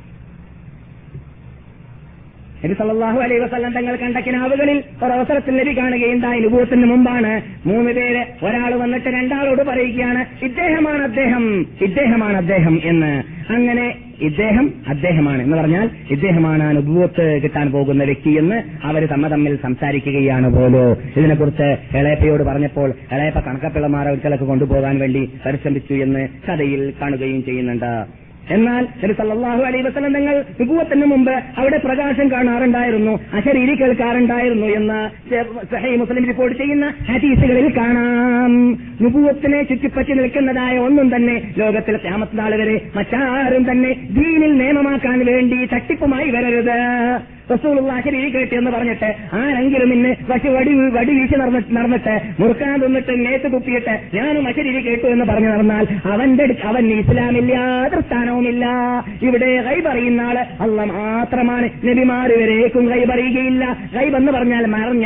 നബി സല്ലല്ലാഹു അലൈഹി വസല്ലം തങ്ങൾ കണ്ട കിനാവുകളിൽ ഒരവസരത്തിൽ നബി കാണുകയുണ്ടായി. നുബുവത്തിന് മുമ്പാണ്. 3 പേര്, ഒരാൾ വന്നിട്ട് 2ആളോട് പറയുകയാണ്, ഇദ്ദേഹമാണ് അദ്ദേഹം എന്ന്. അങ്ങനെ അദ്ദേഹമാണ് എന്ന് പറഞ്ഞാൽ ഇദ്ദേഹമാണ് നുബുവത്ത് കിട്ടാൻ പോകുന്ന വ്യക്തി എന്ന് അവർ തമ്മിൽ സംസാരിക്കുകയാണ് പോലോ. ഇതിനെക്കുറിച്ച് എളയപ്പയോട് പറഞ്ഞപ്പോൾ എളയപ്പ കണക്കപ്പിള്ളമാരെ ഒരിക്കലൊക്കെ കൊണ്ടുപോകാൻ വേണ്ടി പരിശ്രമിച്ചു എന്ന് കഥയിൽ കാണുകയും ചെയ്യുന്നുണ്ട്. എന്നാൽ നബി സല്ലല്ലാഹു അലൈഹി വസല്ലം തങ്ങൾ നുബുവത്തിന് മുമ്പ് അവിടെ പ്രകാശം കാണാറുണ്ടായിരുന്നു, അശരീരി കേൾക്കാറുണ്ടായിരുന്നു എന്ന് സഹീഹ് മുസ്ലിം റിപ്പോർട്ട് ചെയ്യുന്ന ഹദീസുകളിൽ കാണാം. നുബുവത്തിനെ ചുറ്റിപ്പറ്റി നിൽക്കുന്നതായ ഒന്നും തന്നെ ലോകത്തിൽ ഖിയാമത്ത് നാൾ വരെ മറ്റാരും തന്നെ ദീനിൽ നിയമമാക്കാൻ വേണ്ടി തട്ടിപ്പുമായി വരരുത്. റസൂലുള്ളാഹി അശരീരി കേട്ട് എന്ന് പറഞ്ഞിട്ട് ആരെങ്കിലും ഇന്ന് വടി വീശി നടന്നിട്ട് മുറുക്കാൻ തിന്നിട്ട് നേത്ത് തുപ്പിയിട്ട് ഞാനും അശരീരി കേട്ടു എന്ന് പറഞ്ഞു നടന്നാൽ അവൻ ഇസ്ലാമില്ല, യാതൊരു സ്ഥാനവുമില്ല. ഇവിടെ ഗൈബ് അറിയുന്ന ആള് അള്ളാഹ് മാത്രമാണ്. നബിമാര് വരേക്കും ഗൈബ് അറിയുകയില്ല. ഗൈബ് എന്ന് പറഞ്ഞാൽ മറഞ്ഞ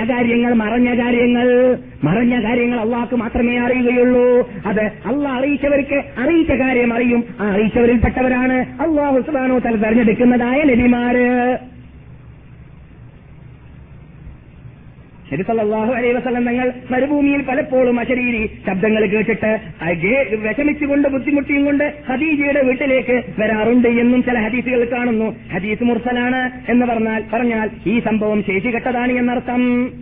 കാര്യങ്ങൾ അള്ളാഹ്ക്ക് മാത്രമേ അറിയുകയുള്ളൂ. അത് അള്ളാഹ് അറിയിച്ചവർക്ക് അറിയിച്ച കാര്യം അറിയും. ആ അറിയിച്ചവരിൽപ്പെട്ടവരാണ് അള്ളാഹു സുബ്ഹാനഹു വ തആല തെരഞ്ഞെടുക്കുന്നതായ നബിമാര്. നബി സല്ലല്ലാഹു അലൈഹി വസല്ലം തങ്ങൾ മരുഭൂമിയിൽ പലപ്പോഴും അശരീരി ശബ്ദങ്ങൾ കേട്ടിട്ട് വിഷമിച്ചുകൊണ്ട് ബുദ്ധിമുട്ടിയും കൊണ്ട് ഖദീജയുടെ വീട്ടിലേക്ക് വരാറുണ്ട് എന്നും ചില ഹദീസുകൾ കാണുന്നു. ഹദീസ് മുർസലാണ് എന്ന് പറഞ്ഞാൽ ഈ സംഭവം ശേഷികെട്ടതാണ് എന്നർത്ഥം.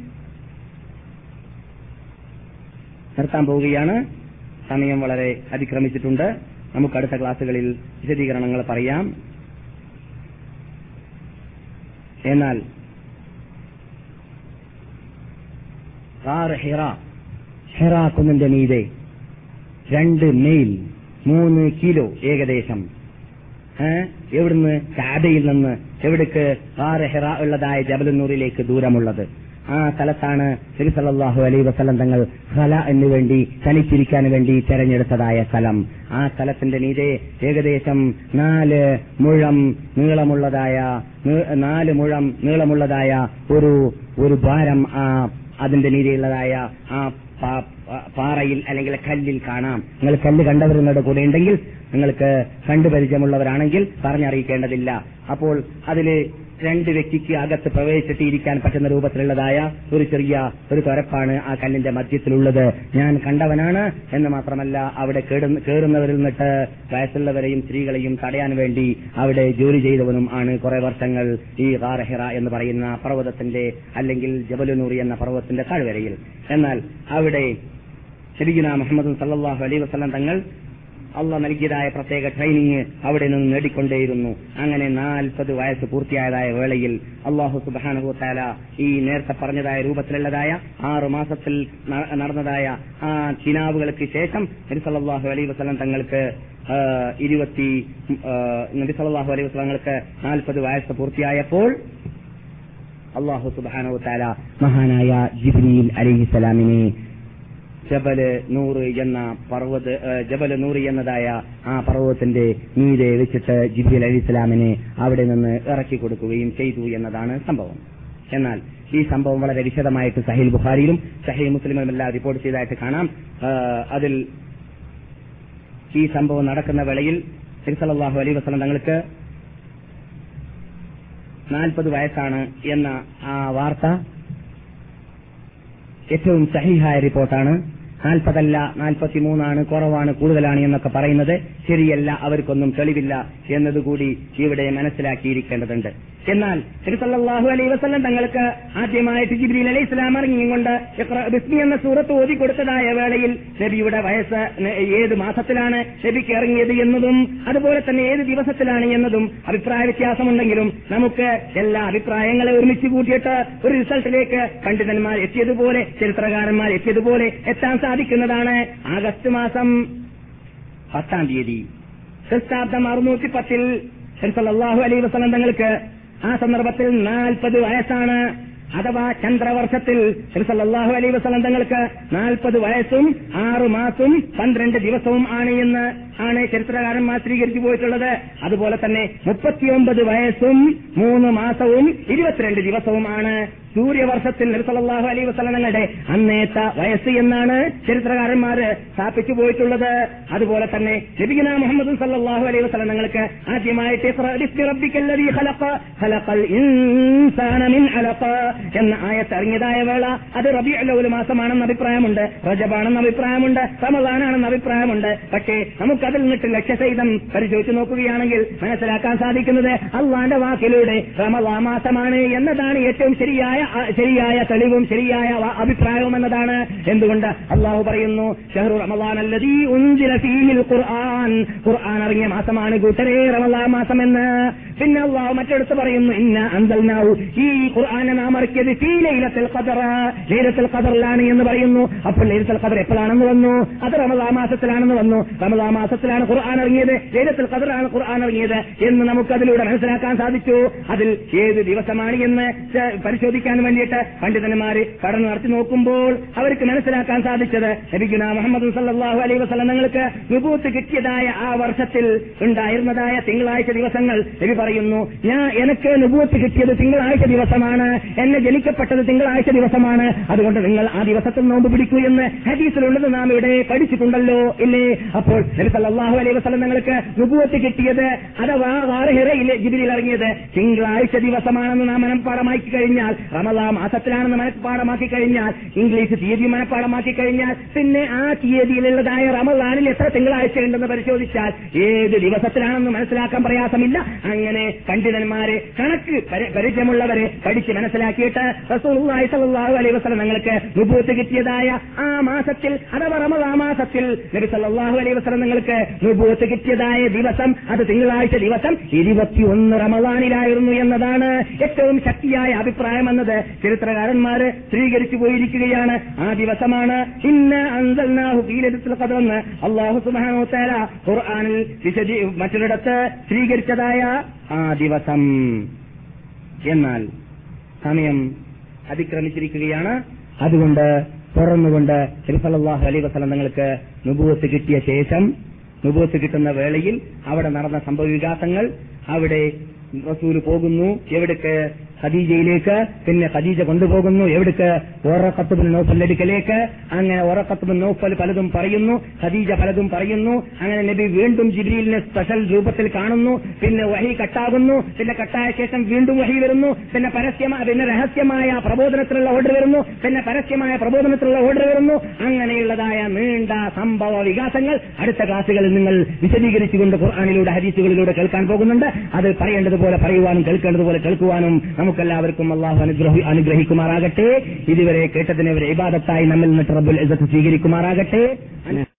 നിർത്താൻ പോവുകയാണ്. സമയം വളരെ അതിക്രമിച്ചിട്ടുണ്ട്. നമുക്ക് അടുത്ത ക്ലാസുകളിൽ വിശദീകരണങ്ങൾ പറയാം. എന്നാൽ ഹിറാ കുന്നിന്റെ മീതെ 2 മൈൽ 3 കിലോ ഏകദേശം എവിടുന്ന് കഅബയിൽ നിന്ന് എവിടേക്ക് ഹിറാ ഉള്ളതായ ജബലുന്നൂറിലേക്ക് ദൂരമുള്ളത്. ആ സ്ഥലത്താണ് നബി സല്ലല്ലാഹു അലൈഹി വസല്ലം തങ്ങൾ ഖലാഇന് വേണ്ടി തനിച്ചിരിക്കാൻ വേണ്ടി തെരഞ്ഞെടുത്തതായ സ്ഥലം. ആ സ്ഥലത്തിന്റെ മീതെ ഏകദേശം 4 മുഴം നീളമുള്ളതായ ഒരു ദ്വാരം അതിന്റെ മീതെയുള്ളതായ ആ പാറയിൽ അല്ലെങ്കിൽ കല്ലിൽ കാണാം. നിങ്ങൾ കല്ല് കണ്ടവർ നിങ്ങളുടെ കൂടെ ഉണ്ടെങ്കിൽ, നിങ്ങൾക്ക് കണ്ടുപരിചയമുള്ളവരാണെങ്കിൽ പറഞ്ഞറിയിക്കേണ്ടതില്ല. അപ്പോൾ അതില് 2 വ്യക്തിക്ക് അകത്ത് പ്രവേശിച്ചിരിക്കാൻ പറ്റുന്ന രൂപത്തിലുള്ളതായ ഒരു തുരപ്പാണ് ആ കല്ലിന്റെ മധ്യത്തിലുള്ളത്. ഞാൻ കണ്ടവനാണ് എന്ന് മാത്രമല്ല, അവിടെ കേറുന്നവരിൽ നിന്നിട്ട് വയസ്സുള്ളവരെയും സ്ത്രീകളെയും തടയാൻ വേണ്ടി അവിടെ ജോലി ചെയ്തവനും ആണ് കുറെ വർഷങ്ങൾ ഈ ഗാർ ഹിറ എന്ന് പറയുന്ന പർവ്വതത്തിന്റെ അല്ലെങ്കിൽ ജബലുനൂറി എന്ന പർവ്വതത്തിന്റെ താഴ്വരയിൽ. എന്നാൽ അവിടെ നബിയുനാ മുഹമ്മദ് സല്ലല്ലാഹു അലൈഹി വസല്ലം തങ്ങൾ അള്ളാഹ് നൽകിയതായ പ്രത്യേക ട്രെയിനിങ് അവിടെ നിന്ന് നേടിക്കൊണ്ടേയിരുന്നു. അങ്ങനെ 40 വയസ്സ് പൂർത്തിയായതായ വേളയിൽ അല്ലാഹു സുബ്ഹാനഹു വ തആല ഈ നേരത്തെ പറഞ്ഞതായ രൂപത്തിലുള്ളതായ 6 മാസത്തിൽ നടന്നതായ ആ ചിനാവുകൾക്ക് ശേഷം നബി സല്ലല്ലാഹു അലൈഹി വസല്ലം തങ്ങൾക്ക് 40 വയസ്സ് പൂർത്തിയായപ്പോൾ അല്ലാഹു സുബ്ഹാനഹു വ തആല മഹാനായ ജിബ്രീൽ അലൈഹിസ്സലാമിനെ ജബല് നൂറ് എന്നതായ ആ പർവ്വതത്തിന്റെ മീതെ വെച്ചിട്ട് ജിബ്രീൽ അലൈഹിസ്സലാമിനെ അവിടെ നിന്ന് ഇറക്കി കൊടുക്കുകയും ചെയ്തു എന്നതാണ് സംഭവം. എന്നാൽ ഈ സംഭവം വളരെ വിശദമായിട്ട് സഹീഹ് ബുഖാരിയിലും സഹീഹ് മുസ്ലിമിലുമെല്ലാം റിപ്പോർട്ട് ചെയ്തതായിട്ട് കാണാം. അതിൽ ഈ സംഭവം നടക്കുന്ന വേളയിൽ നബി സല്ലല്ലാഹു അലൈഹി വസല്ലം തങ്ങൾക്ക് 40 വയസ്സാണ് എന്ന ആ വാർത്ത ഏറ്റവും സഹീഹായ റിപ്പോർട്ടാണ്. 40 അല്ല 43 കുറവാണ് കൂടുതലാണ് എന്നൊക്കെ പറയുന്നത് ശരിയല്ല, അവർക്കൊന്നും തെളിവില്ല എന്നതുകൂടി ഇവിടെ മനസ്സിലാക്കിയിരിക്കേണ്ടതുണ്ട്. എന്നാൽ നബി സല്ലല്ലാഹു അലൈഹി വസല്ലം തങ്ങൾക്ക് ആദ്യമായിട്ട് ജിബ്രീൽ അലൈഹിസ്സലാം ഇറങ്ങിക്കൊണ്ട് ഇഖ്റ ബിസ്മി എന്ന സൂറത്ത് ഓതി കൊടുത്തതായ വേളയിൽ നബിയുടെ വയസ്സ് ഏത് മാസത്തിലാണ് നബിക്ക് ഇറങ്ങിയത് എന്നതും അതുപോലെ തന്നെ ഏത് ദിവസത്തിലാണ് എന്നതും അഭിപ്രായ വ്യത്യാസമുണ്ടെങ്കിലും നമുക്ക് എല്ലാ അഭിപ്രായങ്ങളെ ഒരുമിച്ച് കൂട്ടിയിട്ട് ഒരു റിസൾട്ടിലേക്ക് പണ്ഡിതന്മാർ എത്തിയതുപോലെ ചരിത്രകാരന്മാർ എത്തിയതുപോലെ എത്താൻ സാധിക്കുന്നതാണ്. ആഗസ്റ്റ് മാസം 10-ാം തീയതി ക്രിസ്താബ്ദം 610 സല്ലല്ലാഹു അലൈഹി വസല്ലം തങ്ങൾക്ക് ആ സന്ദർഭത്തിൽ 40 വയസ്സാണ്. അഥവാ ചന്ദ്രവർഷത്തിൽ സല്ലല്ലാഹു അലൈഹി വസല്ലം തങ്ങൾക്ക് 40 വയസ്സും 6 മാസവും 12 ദിവസവും ആണ് എന്ന് ആണ് ചരിത്രകാരന്മാർ സ്വീകരിച്ചു പോയിട്ടുള്ളത്. അതുപോലെ തന്നെ 39 വയസ്സും 3 മാസവും 22 ദിവസവുമാണ് സൂര്യവർഷത്തിൽ നബി സല്ലല്ലാഹു അലൈഹി വസല്ലം തങ്ങളുടെ അന്നേത്ത വയസ്സ് എന്നാണ് ചരിത്രകാരന്മാര് സ്ഥാപിച്ചു പോയിട്ടുള്ളത്. അതുപോലെ തന്നെ നബിയുനാ മുഹമ്മദ് സല്ലല്ലാഹു അലൈഹി വസല്ലം തങ്ങൾക്ക് ആദ്യമായിട്ട് ഇഖ്റ ബിസ്മി റബ്ബിക്കല്ലദീ ഖലഖൽ ഇൻസാന മിൻ അലഖ എന്ന ആയത്ത് ഇറങ്ങിയതായ വേള അത് റബീഉൽ അവ്വൽ മാസമാണെന്ന് അഭിപ്രായമുണ്ട്, റജബാണെന്ന് അഭിപ്രായമുണ്ട്, റമളാനാണെന്ന് അഭിപ്രായമുണ്ട്. പക്ഷേ നമുക്കതിൽ നിന്നിട്ട് ലക്ഷ്യസഹിതം പരിശോധിച്ച് നോക്കുകയാണെങ്കിൽ മനസ്സിലാക്കാൻ സാധിക്കുന്നത് അള്ളാന്റെ വാക്കിലൂടെ റമളാൻ മാസമാണ് എന്നതാണ് ഏറ്റവും ശരിയായ തെളിവും ശരിയായ അഭിപ്രായവും എന്നതാണ്. എന്തുകൊണ്ട് അള്ളാഹു പറയുന്നു ശഹ്റു റമളാൻ അല്ലദീ ഉൻസില ഫീഹിൽ ഖുർആൻ, ഖുർആൻ ഇറങ്ങിയ മാസമാണ് കൂട്ടരേ റമളാൻ മാസം എന്ന്. പിന്നെ അള്ളാഹു മറ്റെടുത്ത് പറയുന്നു ഇന്ന അൻസൽനാഹു, ഈ ഖുർആനെ നാം ഇറക്കിയത് ഫീ ലൈലത്തുൽ ഖദർ, ലൈലത്തുൽ ഖദറിലാണ് എന്ന് പറയുന്നു. അപ്പോൾ ലൈലത്തുൽ ഖദർ എപ്പോഴാണെന്ന് വന്നു? അത് റമളാൻ മാസത്തിലാണെന്ന് വന്നു. റമളാൻ മാസത്തിലാണ് ഖുർആൻ ഇറങ്ങിയത്, ലൈലത്തുൽ ഖദറിലാണ് ഖുർആൻ ഇറങ്ങിയത് എന്ന് നമുക്കതിലൂടെ മനസ്സിലാക്കാൻ സാധിച്ചു. അതിൽ ഏത് ദിവസമാണ് എന്ന് പരിശോധിക്കാൻ വേണ്ടിയിട്ട് പണ്ഡിതന്മാര് പഠനം നടത്തി നോക്കുമ്പോൾ അവർക്ക് മനസ്സിലാക്കാൻ സാധിച്ചത് നബിയുനാ മുഹമ്മദ് സല്ലല്ലാഹു അലൈഹി വസല്ലം തങ്ങൾക്ക് നുബൂവത്ത് കിട്ടിയതായ ആ വർഷത്തിൽ ഉണ്ടായിരുന്നതായ തിങ്കളാഴ്ച ദിവസങ്ങൾ നബി പറയുന്നു, എനിക്ക് നുബുവത്ത് കിട്ടിയത് തിങ്കളാഴ്ച ദിവസമാണ്, എന്നെ ജനിക്കപ്പെട്ടത് തിങ്കളാഴ്ച ദിവസമാണ്, അതുകൊണ്ട് നിങ്ങൾ ആ ദിവസത്തിൽ നോമ്പ് പിടിക്കൂ എന്ന് ഹദീസിലുള്ളത് നാം ഇവിടെ പഠിച്ചിട്ടുണ്ടല്ലോ, ഇല്ലേ? അപ്പോൾ നബി സല്ലല്ലാഹു അലൈഹി വസല്ലം നിങ്ങൾക്ക് നുബുവത്ത് കിട്ടിയത് അഥവാ ഹിറയിലെ ജിബ്രീൽ ഇറങ്ങിയത് തിങ്കളാഴ്ച ദിവസമാണെന്ന് നാം മനഃപ്പാടമാക്കി കഴിഞ്ഞാൽ, റമദാൻ മാസത്തിലാണെന്ന് മനഃപ്പാടമാക്കി കഴിഞ്ഞാൽ, ഇംഗ്ലീഷ് തീയതി മനഃപ്പാടമാക്കി കഴിഞ്ഞാൽ, പിന്നെ ആ തീയതിയിലുള്ളതായ റമദാനിൽ എത്ര തിങ്കളാഴ്ച ഉണ്ടെന്ന് പരിശോധിച്ചാൽ ഏത് ദിവസത്തിലാണെന്ന് മനസ്സിലാക്കാൻ പ്രയാസമില്ല. അങ്ങനെ പണ്ഡിതന്മാരെ, കണക്ക് പരിചയമുള്ളവരെ പഠിച്ച് മനസ്സിലാക്കിയിട്ട് റസൂലുള്ളാഹി സ്വല്ലല്ലാഹു അലൈഹി വസല്ലം നിങ്ങൾക്ക് നുബുവത്ത് കിട്ടിയതായ ആ മാസത്തിൽ അഥവാ റമദാൻ മാസത്തിൽ നബി സല്ലല്ലാഹു അലൈഹി വസല്ലം നിങ്ങൾക്ക് നുബുവത്ത് കിട്ടിയതായ ദിവസം അത് തിങ്കളാഴ്ച ദിവസം 21 റമദാനിലായിരുന്നു എന്നതാണ് ഏറ്റവും ശക്തിയായ അഭിപ്രായം എന്നത് ചരിത്രകാരന്മാര് സ്വീകരിച്ചു പോയിരിക്കുകയാണ്. ആ ദിവസമാണ് ഇന്നാ അൻസൽനാഹു ഫീ ലൈലത്തുൽ ഖദ്ർ എന്ന് അല്ലാഹു സുബ്ഹാനഹു വ തആല ഖുർആനിൽ മറ്റൊരിടത്ത് സ്വീകരിച്ചതായ ആ ദിവസം. എന്നാൽ സമയം അതിക്രമിച്ചിരിക്കുകയാണ്. അതുകൊണ്ട് തുറന്നുകൊണ്ട് നബി സല്ലല്ലാഹു അലൈഹി വസല്ലം തങ്ങൾക്ക് നുബുവത്ത് കിട്ടിയ ശേഷം, നുബുവത്ത് കിട്ടുന്ന വേളയിൽ അവിടെ നടന്ന സംഭവ വികാസങ്ങൾ, അവിടെ റസൂൽ പോകുന്നു എവിടേക്ക്? ഖദീജയിലേക്ക്. പിന്നെ ഖദീജ കൊണ്ടുപോകുന്നു എവിടേക്ക്? വറഖത്ത് ബിൻ നൗഫലിന്റെ അടുക്കലേക്ക്. അങ്ങനെ വറഖത്ത് ബിൻ നൗഫൽ പലതും പറയുന്നു, ഖദീജ പലതും പറയുന്നു. അങ്ങനെ നബി വീണ്ടും ജിബ്രീലിനെ സ്പെഷ്യൽ രൂപത്തിൽ കാണുന്നു. പിന്നെ വഹി കട്ടാകുന്നു. പിന്നെ കട്ടായ ശേഷം വീണ്ടും വഹി വരുന്നു. പിന്നെ രഹസ്യമായ പ്രബോധനത്തിലുള്ള ഓർഡർ വരുന്നു. പിന്നെ പരസ്യമായ പ്രബോധനത്തിലുള്ള ഓർഡർ വരുന്നു. അങ്ങനെയുള്ളതായ നീണ്ട സംഭവ വികാസങ്ങൾ അടുത്ത ക്ലാസുകളിൽ നിങ്ങൾ വിശദീകരിച്ചുകൊണ്ട് ഖുർആനിലൂടെ ഹദീസുകളിലൂടെ കേൾക്കാൻ പോകുന്നുണ്ട്. അത് പറയേണ്ടതുപോലെ പറയുവാനും കേൾക്കേണ്ടതുപോലെ കേൾക്കുവാനും നമുക്കെല്ലാവർക്കും അല്ലാഹു അനുഗ്രഹിക്കുമാറാകട്ടെ. ഇതുവരെ കേട്ടതിനെ ഒരു ഇബാദത്തായി നമ്മിൽ നിന്ന് റബ്ബുൽ ഇസ്സത്ത് സ്വീകരിക്കുമാറാകട്ടെ.